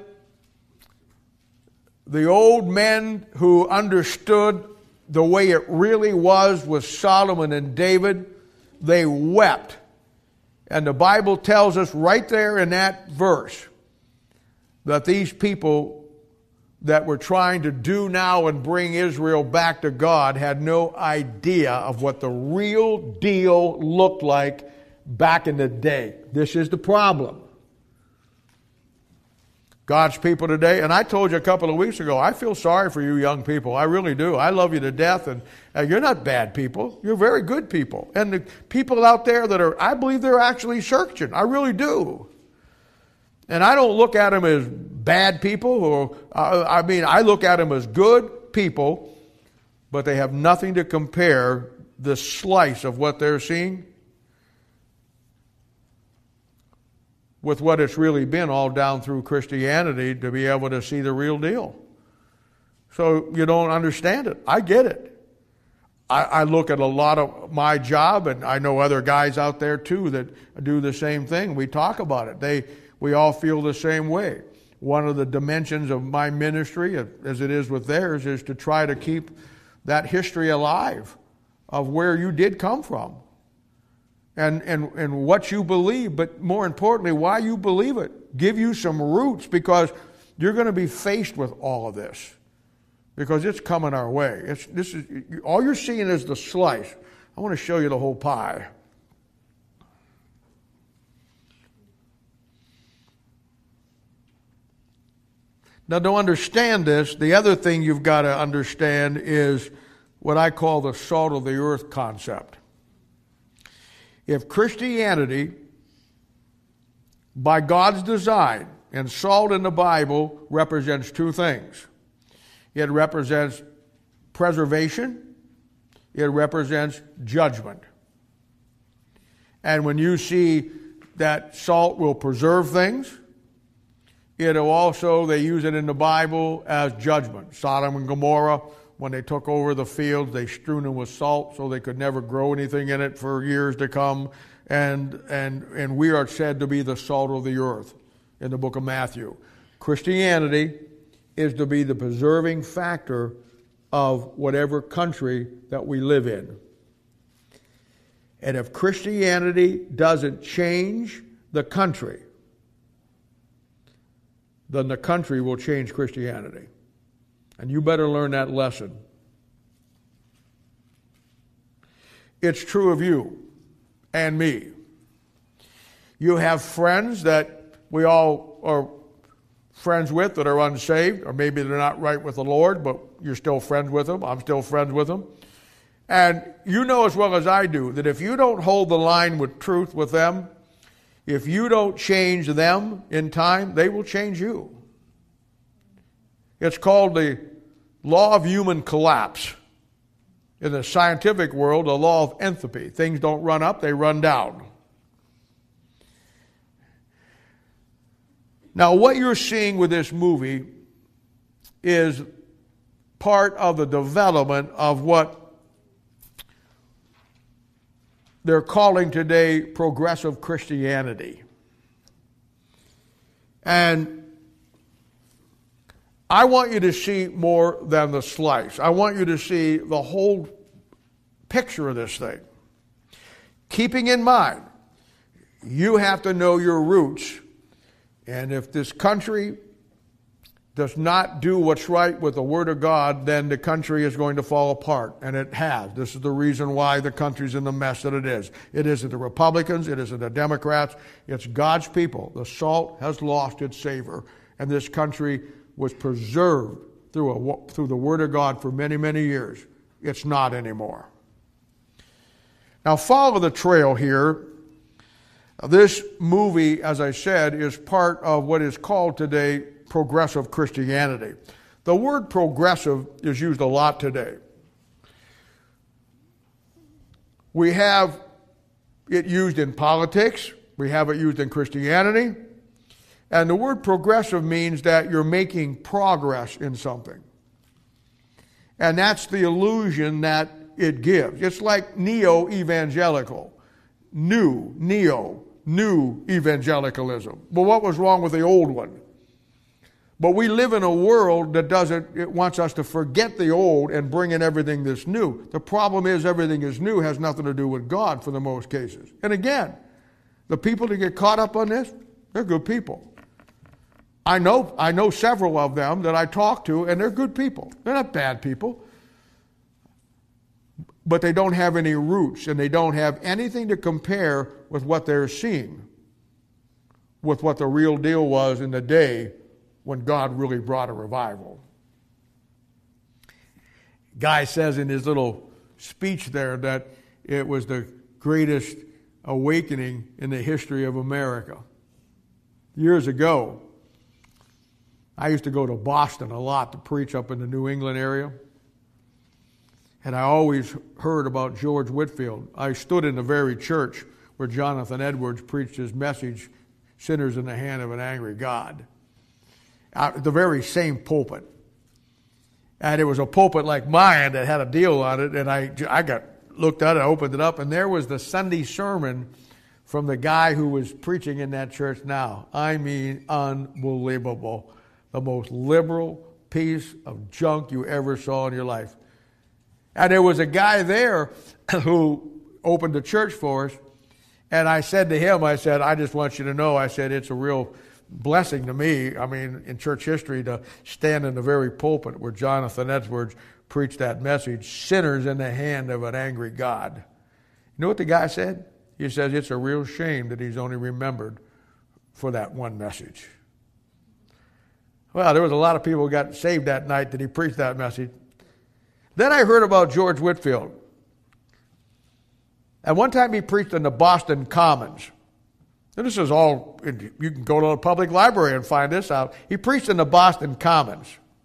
the old men who understood the way it really was with Solomon and David, they wept. And the Bible tells us right there in that verse that these people that were trying to do now and bring Israel back to God had no idea of what the real deal looked like back in the day. This is the problem. God's people today, and I told you a couple of weeks ago, I feel sorry for you young people. I really do. I love you to death, and uh, you're not bad people. You're very good people. And the people out there that are, I believe they're actually searching. I really do. And I don't look at them as bad people, or uh, I mean, I look at them as good people, but they have nothing to compare the slice of what they're seeing with what it's really been all down through Christianity to be able to see the real deal. So you don't understand it. I get it. I, I look at a lot of my job, and I know other guys out there too that do the same thing. We talk about it. They, we all feel the same way. One of the dimensions of my ministry, as it is with theirs, is to try to keep that history alive of where you did come from. And, and, and what you believe, but more importantly, why you believe it. Give you some roots, because you're going to be faced with all of this. Because it's coming our way. It's, this is, all you're seeing is the slice. I want to show you the whole pie. Now, to understand this, the other thing you've got to understand is what I call the salt of the earth concept. If Christianity by God's design, and salt in the Bible represents two things. It represents preservation. It represents judgment. And when you see that salt will preserve things, it'll also, they use it in the Bible as judgment. Sodom and Gomorrah, when they took over the fields, they strewn them with salt so they could never grow anything in it for years to come. And, and, and we are said to be the salt of the earth in the book of Matthew. Christianity is to be the preserving factor of whatever country that we live in. And if Christianity doesn't change the country, then the country will change Christianity. And you better learn that lesson. It's true of you and me. You have friends that we all are friends with that are unsaved, or maybe they're not right with the Lord, but you're still friends with them. I'm still friends with them. And you know as well as I do that if you don't hold the line with truth with them, if you don't change them in time, they will change you. It's called the law of human collapse. In the scientific world, the law of entropy. Things don't run up, they run down. Now, what you're seeing with this movie is part of the development of what they're calling today progressive Christianity. And I want you to see more than the slice. I want you to see the whole picture of this thing. Keeping in mind, you have to know your roots. And if this country does not do what's right with the Word of God, then the country is going to fall apart. And it has. This is the reason why the country's in the mess that it is. It isn't the Republicans. It isn't the Democrats. It's God's people. The salt has lost its savor. And this country was preserved through, a, through the Word of God for many, many years. It's not anymore. Now follow the trail here. This movie, as I said, is part of what is called today progressive Christianity. The word progressive is used a lot today. We have it used in politics. We have it used in Christianity. And the word progressive means that you're making progress in something. And that's the illusion that it gives. It's like neo-evangelical. New, neo, new evangelicalism. Well, what was wrong with the old one? But we live in a world that doesn't, it wants us to forget the old and bring in everything that's new. The problem is everything is new has nothing to do with God for the most cases. And again, the people that get caught up on this, they're good people. I know, I know several of them that I talk to, and they're good people. They're not bad people. But they don't have any roots, and they don't have anything to compare with what they're seeing, with what the real deal was in the day when God really brought a revival. Guy says in his little speech there that it was the greatest awakening in the history of America. Years ago, I used to go to Boston a lot to preach up in the New England area. And I always heard about George Whitefield. I stood in the very church where Jonathan Edwards preached his message, Sinners in the Hand of an Angry God. At the very same pulpit. And it was a pulpit like mine that had a deal on it. And I, I got looked at it, I opened it up, and there was the Sunday sermon from the guy who was preaching in that church now. I mean, unbelievable. The most liberal piece of junk you ever saw in your life. And there was a guy there who opened the church for us. And I said to him, I said, I just want you to know, I said, it's a real blessing to me, I mean, in church history, to stand in the very pulpit where Jonathan Edwards preached that message, sinners in the hand of an angry God. You know what the guy said? He says, it's a real shame that he's only remembered for that one message. Well, there was a lot of people who got saved that night that he preached that message. Then I heard about George Whitefield. At one time he preached in the Boston Commons. And this is all, you can go to a public library and find this out. He preached in the Boston Commons.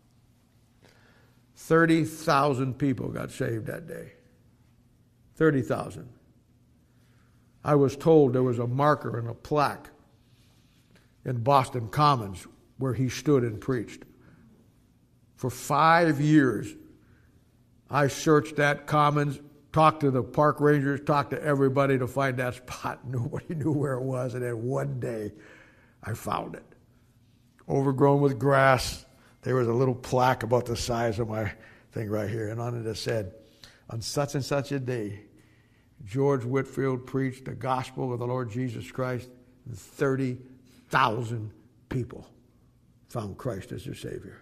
thirty thousand people got saved that day. thirty thousand. I was told there was a marker and a plaque in Boston Commons where he stood and preached. For five years, I searched that Commons, talked to the park rangers, talked to everybody to find that spot. Nobody knew where it was, and then one day I found it. Overgrown with grass. There was a little plaque about the size of my thing right here, and on it it said, on such and such a day, George Whitefield preached the gospel of the Lord Jesus Christ, and thirty thousand people found Christ as their Savior.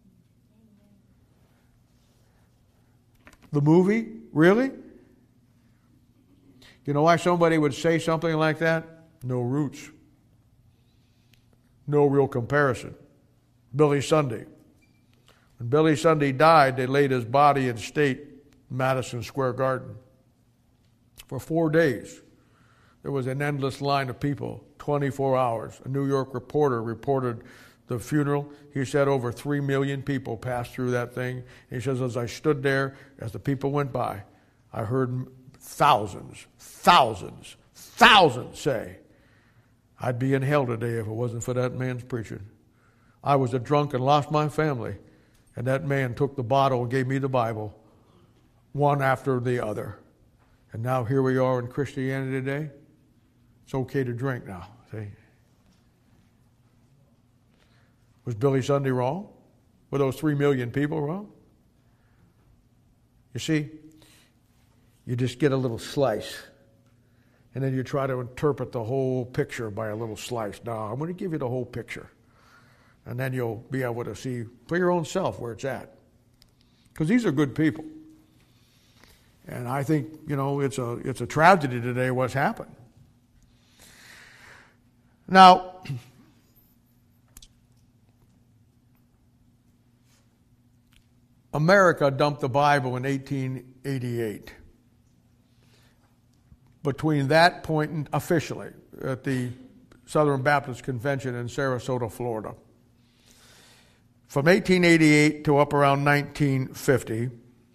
The movie? Really? You know why somebody would say something like that? No roots. No real comparison. Billy Sunday. When Billy Sunday died, they laid his body in state in Madison Square Garden. For four days, there was an endless line of people, twenty-four hours. A New York reporter reported the funeral. He said over three million people passed through that thing. He says, as I stood there, as the people went by, I heard thousands, thousands, thousands say, I'd be in hell today if it wasn't for that man's preaching. I was a drunk and lost my family, and that man took the bottle and gave me the Bible, one after the other. And now here we are in Christianity today. It's okay to drink now, see? Was Billy Sunday wrong? Were those three million people wrong? You see, you just get a little slice, and then you try to interpret the whole picture by a little slice. No, I'm going to give you the whole picture. And then you'll be able to see for your own self where it's at. Because these are good people. And I think, you know, it's a it's a tragedy today what's happened. Now, America dumped the Bible in eighteen eighty-eight. Between that point, and officially, at the Southern Baptist Convention in Sarasota, Florida. From eighteen eighty-eight to up around nineteen fifty,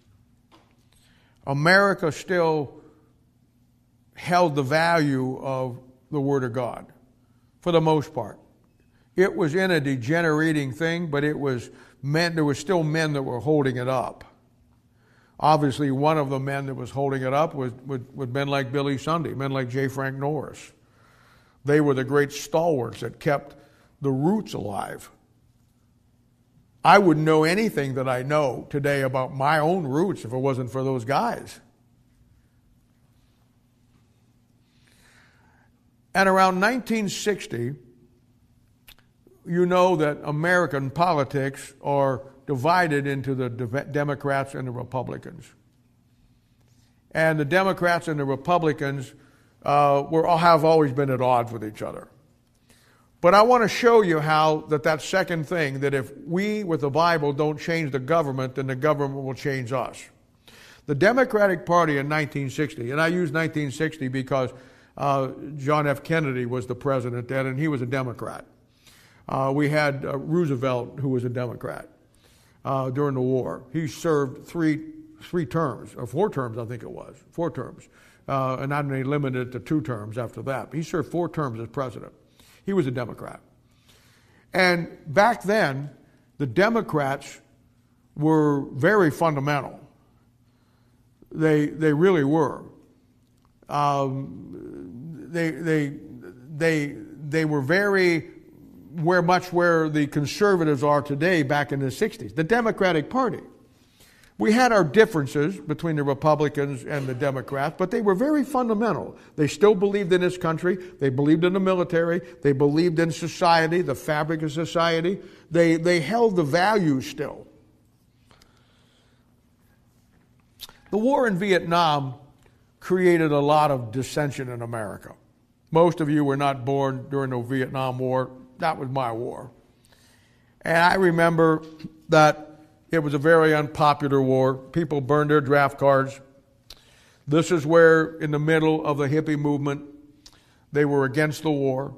America still held the value of the Word of God, for the most part. It was in a degenerating thing, but it was men, there were still men that were holding it up. Obviously, one of the men that was holding it up was with, with men like Billy Sunday, men like J. Frank Norris. They were the great stalwarts that kept the roots alive. I wouldn't know anything that I know today about my own roots if it wasn't for those guys. And around nineteen sixty, you know that American politics are divided into the Democrats and the Republicans. And the Democrats and the Republicans uh, were, have always been at odds with each other. But I want to show you how that that second thing, that if we with the Bible don't change the government, then the government will change us. The Democratic Party in nineteen sixty, and I use nineteen sixty because uh, John F. Kennedy was the president then, and he was a Democrat. Uh, we had uh, Roosevelt, who was a Democrat uh, during the war. He served three three terms, or four terms, I think it was, four terms. Uh, and then they limited it to two terms after that. He served four terms as president. He was a Democrat. And back then, the Democrats were very fundamental. They they really were. Um, they they they they were very where much where the conservatives are today back in the sixties. The Democratic Party. We had our differences between the Republicans and the Democrats, but they were very fundamental. They still believed in this country. They believed in the military. They believed in society, the fabric of society. They, they held the values still. The war in Vietnam created a lot of dissension in America. Most of you were not born during the Vietnam War. That was my war. And I remember that it was a very unpopular war. People burned their draft cards. This is where, in the middle of the hippie movement, They were against the war.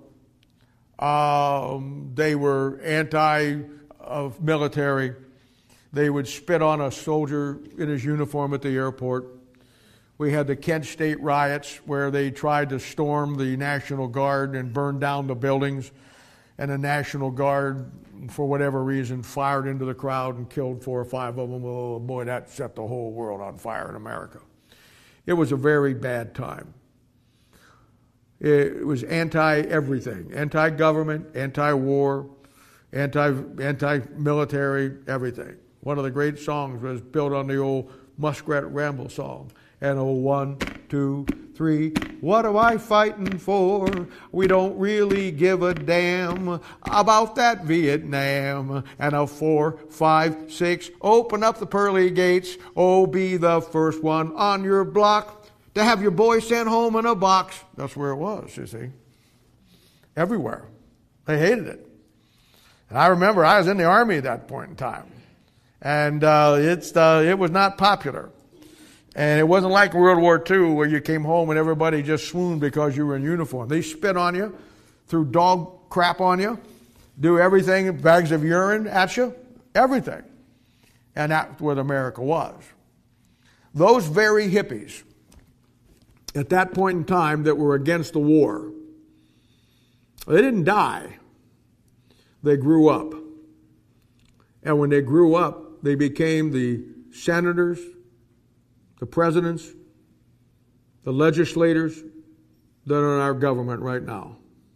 Um, they were anti-military. They would spit on a soldier in his uniform at the airport. We had the Kent State riots where they tried to storm the National Guard and burn down the buildings. And the National Guard, for whatever reason, fired into the crowd and killed four or five of them. Oh, boy, that set the whole world on fire in America. It was a very bad time. It was anti-everything, anti-government, anti-war, anti, anti-military, everything. One of the great songs was built on the old Muskrat Ramble song. And oh, one, two, three, what am I fighting for? We don't really give a damn about that Vietnam. And a four, five, six, open up the pearly gates. Oh, be the first one on your block to have your boy sent home in a box. That's where it was, you see. Everywhere. They hated it. And I remember I was in the Army at that point in time. And uh, it's uh, it was not popular. And it wasn't like World War Two where you came home and everybody just swooned because you were in uniform. They spit on you, threw dog crap on you, do everything, bags of urine at you, everything. And that's what America was. Those very hippies at that point in time that were against the war, they didn't die. They grew up. And when they grew up, they became the senators, the presidents, the legislators that are in our government right now.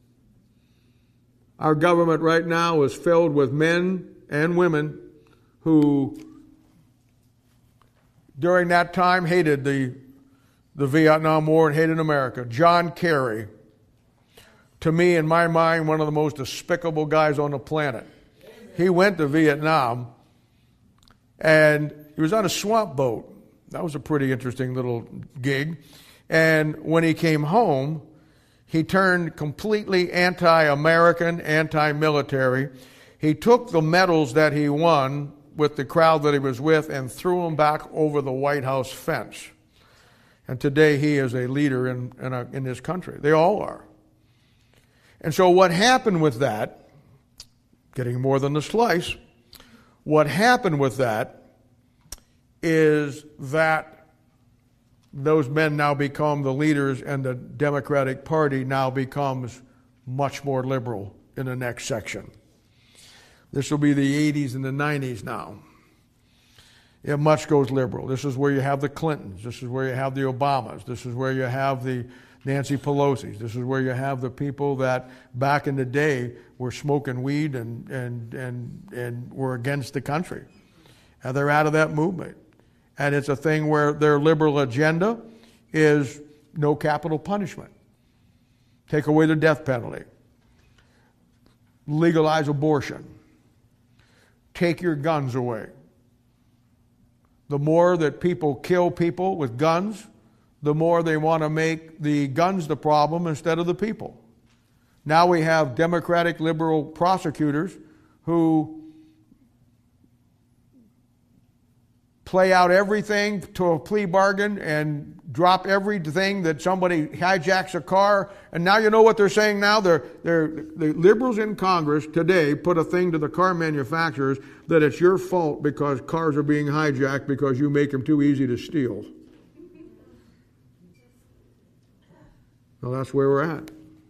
Our government right now is filled with men and women who, during that time, hated the, the Vietnam War and hated America. John Kerry, to me, in my mind, one of the most despicable guys on the planet. He went to Vietnam, and he was on a swamp boat. That was a pretty interesting little gig. And when he came home, he turned completely anti-American, anti-military. He took the medals that he won with the crowd that he was with and threw them back over the White House fence. And today he is a leader in, in, a, in this country. They all are. And so what happened with that, getting more than a slice, what happened with that is that those men now become the leaders and the Democratic Party now becomes much more liberal in the next section. This will be the eighties and the nineties now. Yeah, much goes liberal. This is where you have the Clintons. This is where you have the Obamas. This is where you have the Nancy Pelosi's. This is where you have the people that back in the day were smoking weed and, and, and, and were against the country. And they're out of that movement. And it's a thing where their liberal agenda is no capital punishment. Take away the death penalty. Legalize abortion. Take your guns away. The more that people kill people with guns, the more they want to make the guns the problem instead of the people. Now we have Democratic liberal prosecutors who play out everything to a plea bargain and drop everything that somebody hijacks a car. And now you know what they're saying now? They're, they're, the liberals in Congress today put a thing to the car manufacturers that it's your fault because cars are being hijacked because you make them too easy to steal. Well, that's where we're at.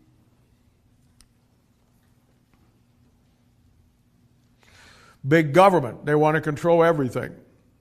Big government. They want to control everything.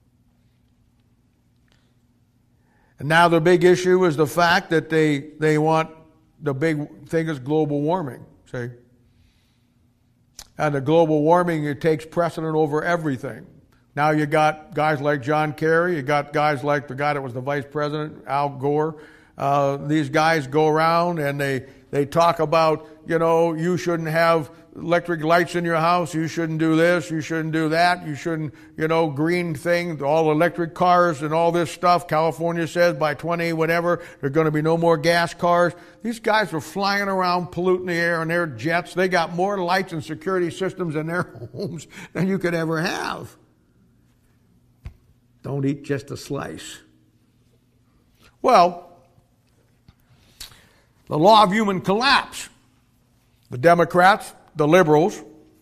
And now the big issue is the fact that they, they want, the big thing is global warming, see? And the global warming, it takes precedent over everything. Now you got guys like John Kerry, you got guys like the guy that was the vice president, Al Gore. Uh, these guys go around and they, they talk about, you know, you shouldn't have electric lights in your house, you shouldn't do this, you shouldn't do that, you shouldn't, you know, green thing, all electric cars and all this stuff. California says by twenty whatever, there are going to be no more gas cars. These guys are flying around polluting the air in their jets. They got more lights and security systems in their homes than you could ever have. Don't eat just a slice. Well, The law of human collapse. The Democrats, the liberals,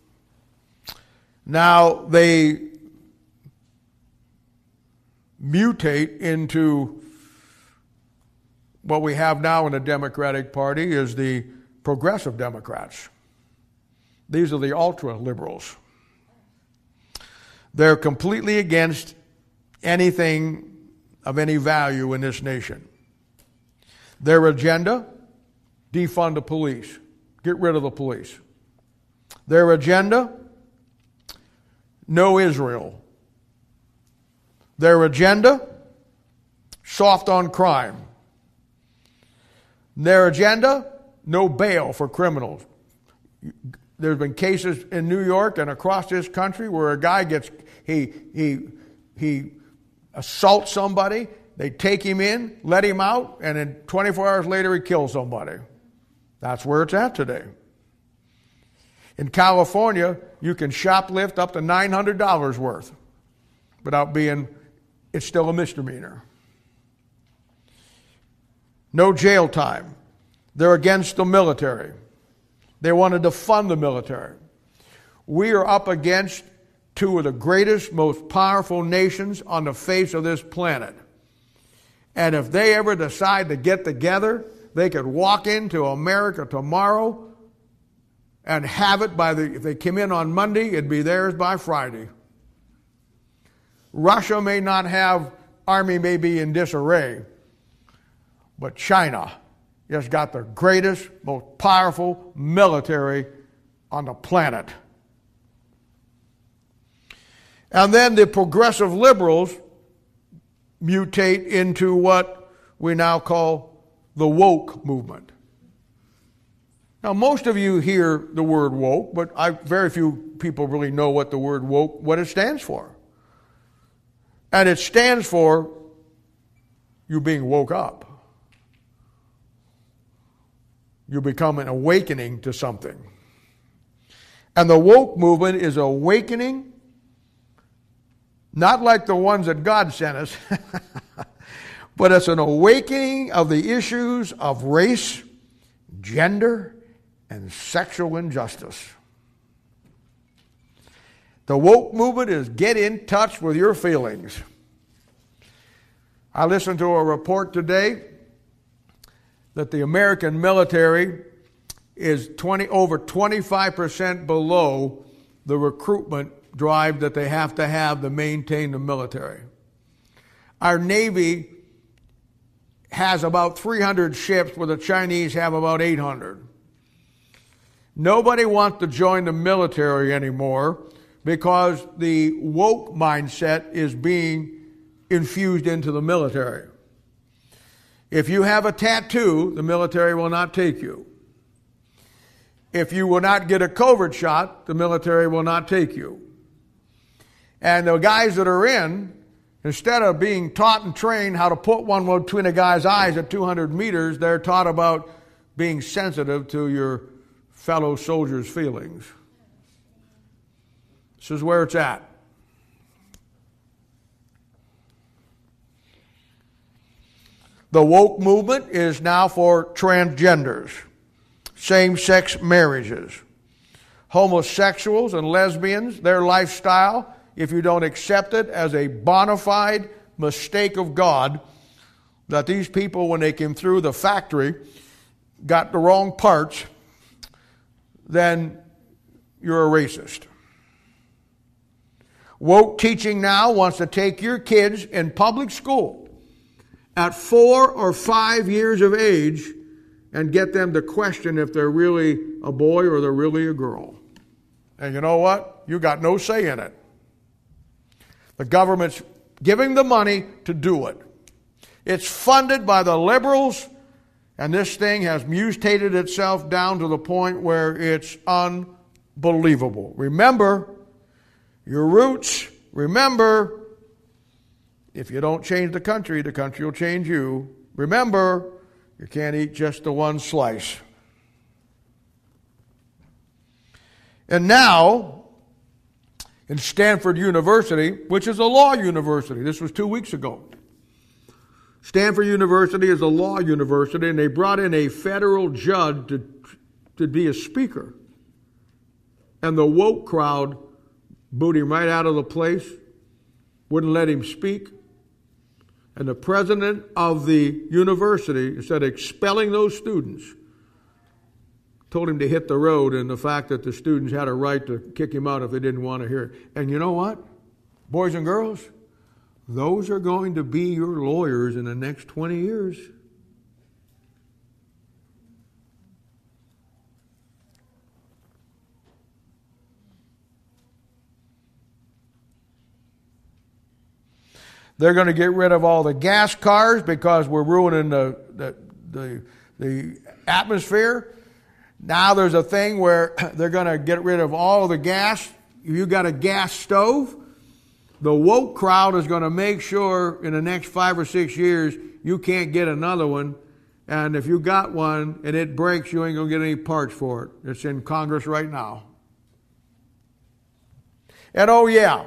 now they mutate into what we have now in the Democratic Party is the progressive Democrats. These are the ultra-liberals. They're completely against anything of any value in this nation. Their agenda, defund the police. Get rid of the police. Their agenda, no Israel. Their agenda, soft on crime. Their agenda, no bail for criminals. There's been cases in New York and across this country where a guy gets, he, he, he assaults somebody, they take him in, let him out, and then twenty-four hours later he kills somebody. That's where it's at today. In California, you can shoplift up to nine hundred dollars worth without being, it's still a misdemeanor. No jail time. They're against the military. They wanted to fund the military. We are up against two of the greatest, most powerful nations on the face of this planet. And if they ever decide to get together, they could walk into America tomorrow and have it by the, if they came in on Monday, it'd be theirs by Friday. Russia may not have, army may be in disarray, but China has got the greatest, most powerful military on the planet. And then the progressive liberals mutate into what we now call the woke movement. Now, most of you hear the word woke, but I, very few people really know what the word woke, what it stands for. And it stands for you being woke up. You become an awakening to something. And the woke movement is awakening, not like the ones that God sent us, but it's an awakening of the issues of race, gender, and sexual injustice. The woke movement is get in touch with your feelings. I listened to a report today that the American military is twenty over twenty-five percent below the recruitment drive that they have to have to maintain the military. Our Navy has about three hundred ships, where the Chinese have about eight hundred. Nobody wants to join the military anymore because the woke mindset is being infused into the military. If you have a tattoo, the military will not take you. If you will not get a COVID shot, the military will not take you. And the guys that are in, instead of being taught and trained how to put one between a guy's eyes at two hundred meters, they're taught about being sensitive to your fellow soldiers' feelings. This is where it's at. The woke movement is now for transgenders, same-sex marriages, homosexuals and lesbians, their lifestyle, if you don't accept it as a bona fide mistake of God, that these people, when they came through the factory, got the wrong parts, then you're a racist. Woke teaching now wants to take your kids in public school at four or five years of age and get them to question if they're really a boy or they're really a girl. And you know what? You got no say in it. The government's giving the money to do it. It's funded by the liberals, and this thing has mutated itself down to the point where it's unbelievable. Remember your roots. Remember, if you don't change the country, the country will change you. Remember, you can't eat just the one slice. And now, in Stanford University, which is a law university, this was two weeks ago, Stanford University is a law university, and they brought in a federal judge to, to be a speaker. And the woke crowd booed him right out of the place, wouldn't let him speak. And the president of the university, instead of expelling those students, told him to hit the road, and the fact that the students had a right to kick him out if they didn't want to hear it. And you know what, boys and girls? Those are going to be your lawyers in the next twenty years. They're going to get rid of all the gas cars because we're ruining the, the, the, the atmosphere. Now there's a thing where they're going to get rid of all the gas. If you got a gas stove, the woke crowd is going to make sure in the next five or six years you can't get another one. And if you got one and it breaks, you ain't going to get any parts for it. It's in Congress right now. And oh yeah,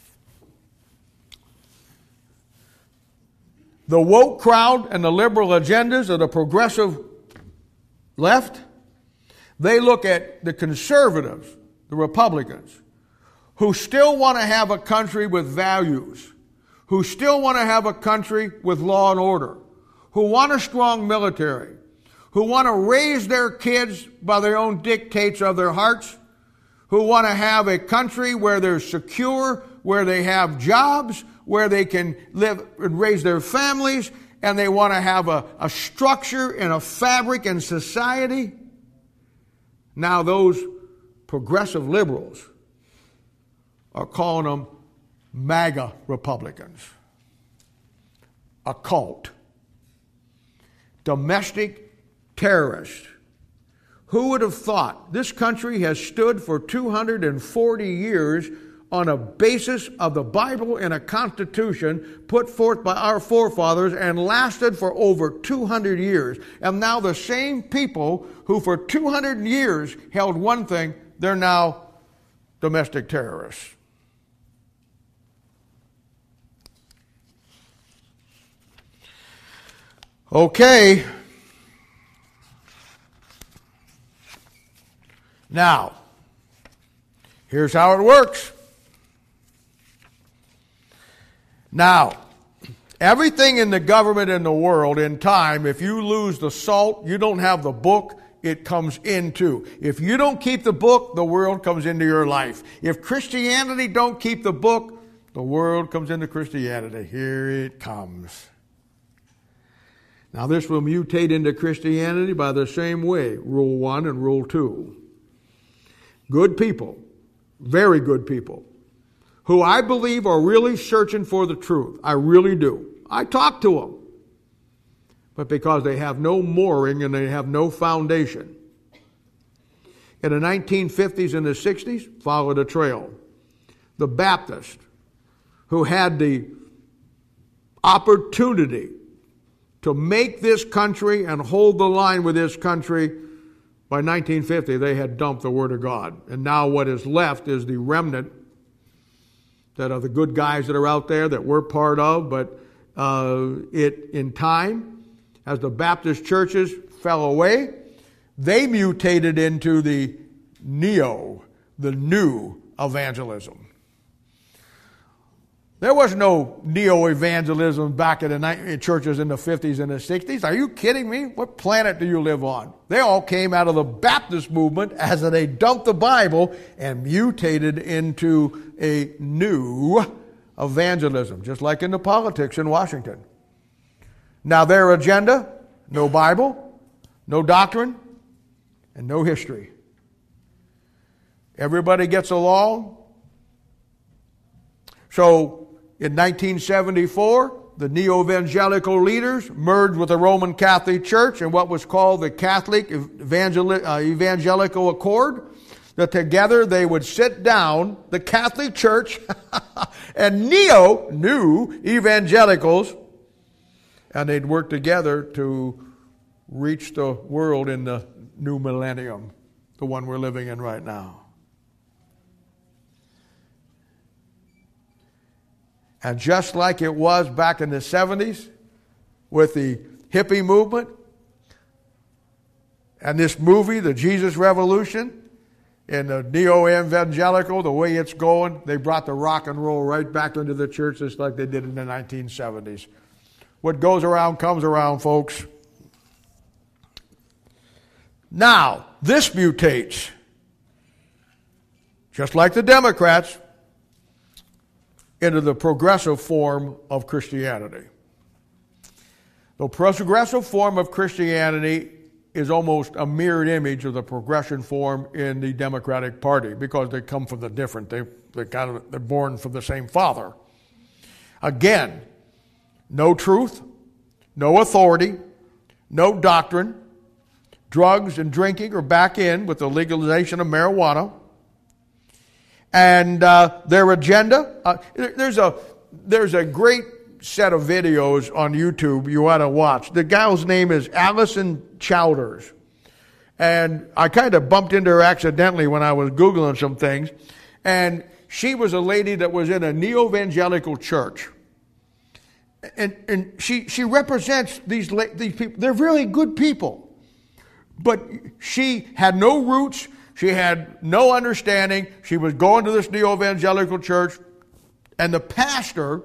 the woke crowd and the liberal agendas of the progressive left, they look at the conservatives, the Republicans, who still want to have a country with values, who still want to have a country with law and order, who want a strong military, who want to raise their kids by their own dictates of their hearts, who want to have a country where they're secure, where they have jobs, where they can live and raise their families, and they want to have a, a structure and a fabric in society. Now those progressive liberals are calling them MAGA Republicans. A cult. Domestic terrorists. Who would have thought this country has stood for two hundred forty years on a basis of the Bible and a constitution put forth by our forefathers and lasted for over two hundred years. And now the same people who for two hundred years held one thing, they're now domestic terrorists. Okay. Now, here's how it works. Now, everything in the government in the world in time, if you lose the salt, you don't have the book, it comes into. If you don't keep the book, the world comes into your life. If Christianity don't keep the book, the world comes into Christianity. Here it comes. Now this will mutate into Christianity by the same way, rule one and rule two. Good people, very good people, who I believe are really searching for the truth. I really do. I talk to them. But because they have no mooring and they have no foundation. In the nineteen fifties and the sixties, followed a trail. The Baptists, who had the opportunity to make this country and hold the line with this country, by nineteen fifty, they had dumped the Word of God. And now what is left is the remnant that are the good guys that are out there that we're part of. But uh, it, in time, as the Baptist churches fell away, they mutated into the neo, the new evangelism. There was no neo-evangelism back in the ni- churches in the fifties and the sixties. Are you kidding me? What planet do you live on? They all came out of the Baptist movement as they dumped the Bible and mutated into a new evangelism, just like in the politics in Washington. Now their agenda, no Bible, no doctrine, and no history. Everybody gets along. So, in nineteen seventy-four, the neo-evangelical leaders merged with the Roman Catholic Church in what was called the Catholic Evangel- uh, Evangelical Accord. That together they would sit down, the Catholic Church and neo, new evangelicals, and they'd work together to reach the world in the new millennium, the one we're living in right now. And just like it was back in the seventies, with the hippie movement and this movie, The Jesus Revolution, and the neo-evangelical, the way it's going, they brought the rock and roll right back into the church just like they did in the nineteen seventies. What goes around comes around, folks. Now, this mutates, just like the Democrats, into the progressive form of Christianity. The progressive form of Christianity is almost a mirrored image of the progression form in the Democratic Party because they come from the different. They, they kind of, they're born from the same father. Again, no truth, no authority, no doctrine. Drugs and drinking are back in with the legalization of marijuana. And uh, their agenda, uh, there's a there's a great set of videos on YouTube you ought to watch. The gal's name is Allison Chowders. And I kind of bumped into her accidentally when I was Googling some things. And she was a lady that was in a neo-evangelical church. And, and she, she represents these, these people. They're really good people. But she had no roots. She had no understanding. She was going to this neo-evangelical church. And the pastor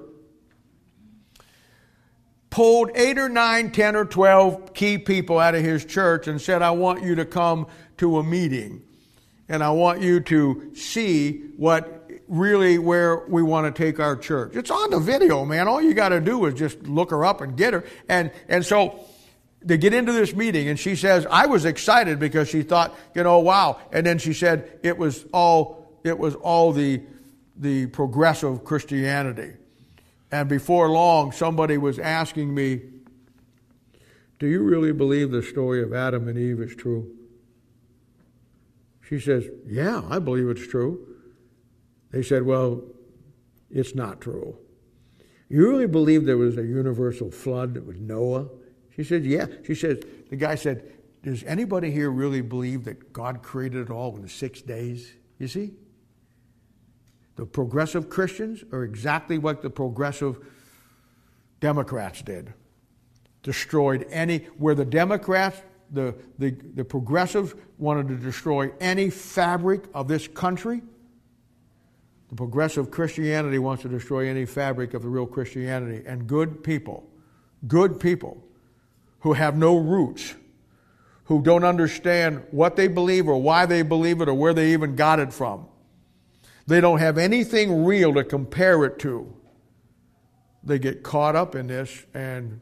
pulled eight or nine, ten or twelve key people out of his church and said, I want you to come to a meeting. And I want you to see what really where we want to take our church. It's on the video, man. All you got to do is just look her up and get her. And, and so they get into this meeting, and she says, I was excited because she thought, you know, wow. And then she said it was all it was all the the progressive Christianity. And before long, somebody was asking me, do you really believe the story of Adam and Eve is true? She says, yeah, I believe it's true. They said, well, it's not true. You really believe there was a universal flood with Noah? She said, yeah. She says, the guy said, does anybody here really believe that God created it all in six days? You see? The progressive Christians are exactly what the progressive Democrats did. Destroyed any, where the Democrats, the, the, the progressives wanted to destroy any fabric of this country, the progressive Christianity wants to destroy any fabric of the real Christianity. And good people, good people who have no roots, who don't understand what they believe or why they believe it or where they even got it from. They don't have anything real to compare it to. They get caught up in this, and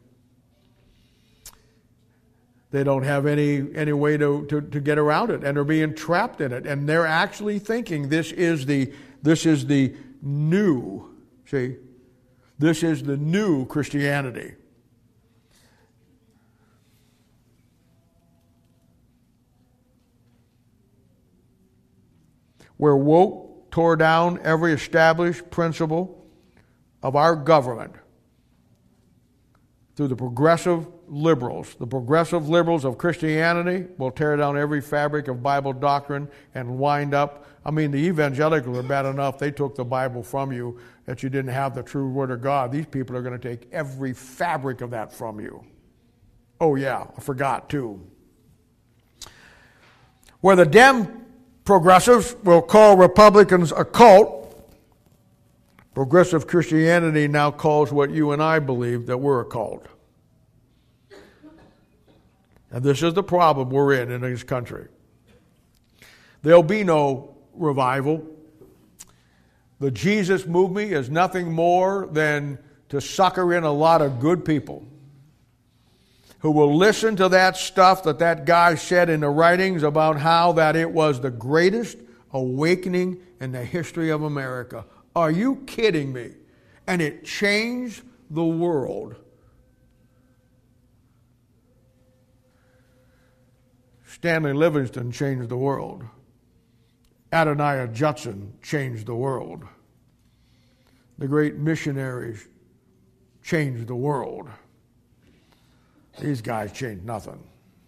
they don't have any, any way to, to, to get around it, and they're being trapped in it. And they're actually thinking this is the this is the new, see, this is the new Christianity. Where woke tore down every established principle of our government through the progressive liberals. The progressive liberals of Christianity will tear down every fabric of Bible doctrine and wind up. I mean, the evangelicals are bad enough. They took the Bible from you that you didn't have the true Word of God. These people are going to take every fabric of that from you. Oh, yeah, I forgot too. Where the Dem progressives will call Republicans a cult, progressive Christianity now calls what you and I believe that we're a cult. And this is the problem we're in in this country. There'll be no revival. The Jesus movement is nothing more than to sucker in a lot of good people who will listen to that stuff that that guy said in the writings about how that it was the greatest awakening in the history of America. Are you kidding me? And it changed the world. Stanley Livingston changed the world. Adoniah Judson changed the world. The great missionaries changed the world. These guys changed nothing.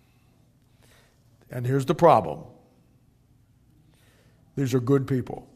And here's the problem. These are good people.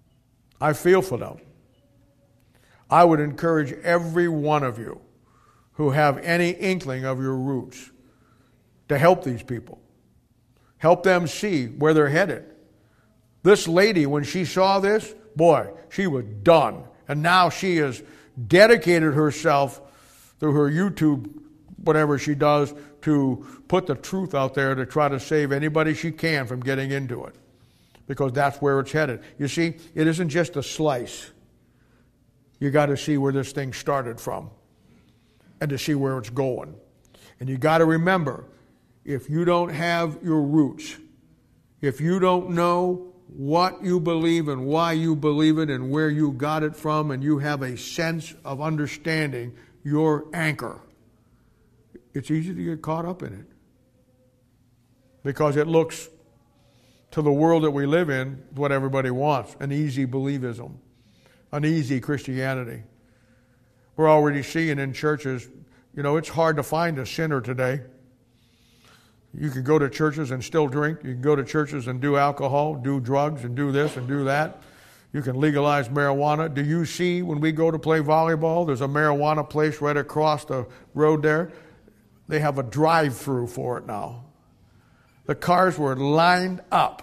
I feel for them. I would encourage every one of you who have any inkling of your roots to help these people. Help them see where they're headed. This lady, when she saw this, boy, she was done. And now she has dedicated herself through her YouTube, whatever she does, to put the truth out there to try to save anybody she can from getting into it. Because that's where it's headed. You see, it isn't just a slice. You got to see where this thing started from and to see where it's going. And you got to remember, if you don't have your roots, if you don't know what you believe and why you believe it and where you got it from, and you have a sense of understanding your anchor, it's easy to get caught up in it. Because it looks to the world that we live in what everybody wants, an easy believism, an easy Christianity. We're already seeing in churches, you know, it's hard to find a sinner today. You can go to churches and still drink. You can go to churches and do alcohol, do drugs, and do this and do that. You can legalize marijuana. Do you see when we go to play volleyball, there's a marijuana place right across the road there? They have a drive-through for it now. The cars were lined up.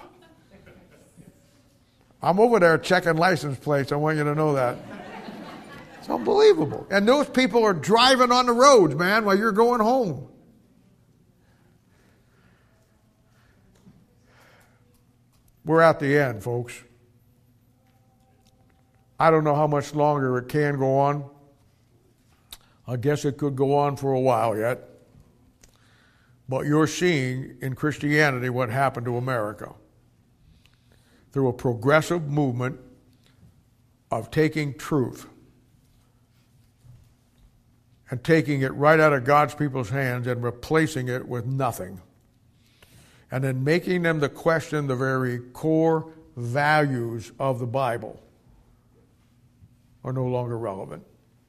I'm over there checking license plates. I want you to know that. It's unbelievable. And those people are driving on the roads, man, while you're going home. We're at the end, folks. I don't know how much longer it can go on. I guess it could go on for a while yet. But you're seeing in Christianity what happened to America. Through a progressive movement of taking truth and taking it right out of God's people's hands and replacing it with nothing. And then making them to question the very core values of the Bible are no longer relevant.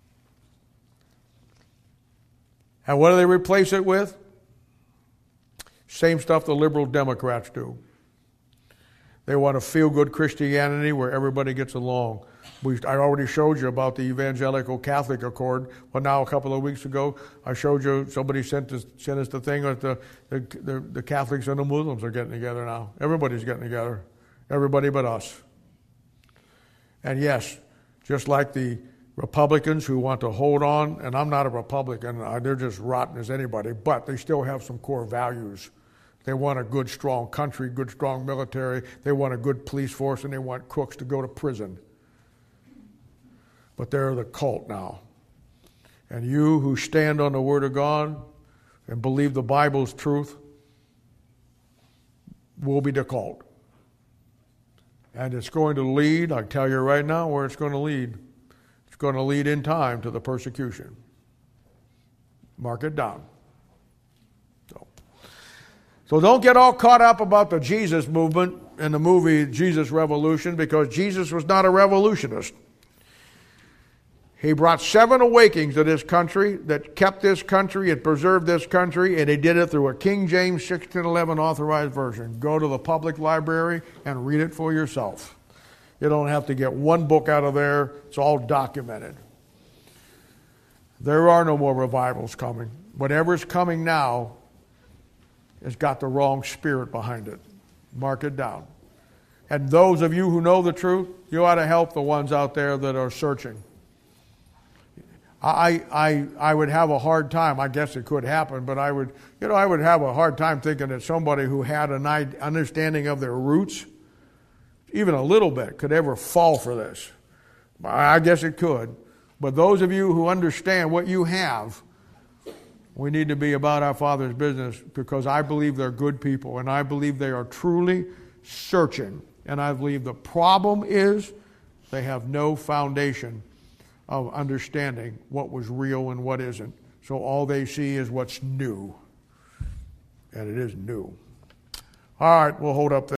And what do they replace it with? Same stuff the liberal Democrats do. They want a feel-good Christianity where everybody gets along. We, I already showed you about the Evangelical Catholic Accord. Well, now a couple of weeks ago, I showed you, somebody sent us, sent us the thing that the, the, the, the Catholics and the Muslims are getting together now. Everybody's getting together. Everybody but us. And yes, just like the Republicans who want to hold on, and I'm not a Republican, they're just rotten as anybody, but they still have some core values. They want a good, strong country, good, strong military. They want a good police force, and they want crooks to go to prison. But they're the cult now. And you who stand on the Word of God and believe the Bible's truth will be the cult. And it's going to lead, I tell you right now where it's going to lead. It's going to lead in time to the persecution. Mark it down. So, so don't get all caught up about the Jesus movement and the movie Jesus Revolution, because Jesus was not a revolutionist. He brought seven awakenings to this country that kept this country and preserved this country, and he did it through a King James sixteen eleven authorized version. Go to the public library and read it for yourself. You don't have to get one book out of there. It's all documented. There are no more revivals coming. Whatever's coming now has got the wrong spirit behind it. Mark it down. And those of you who know the truth, you ought to help the ones out there that are searching. I, I, I would have a hard time, I guess it could happen, but I would, you know, I would have a hard time thinking that somebody who had an understanding of their roots, even a little bit, could ever fall for this. I guess it could. But those of you who understand what you have, we need to be about our Father's business, because I believe they're good people, and I believe they are truly searching. And I believe the problem is they have no foundation of understanding what was real and what isn't. So all they see is what's new. And it is new. All right, we'll hold up there.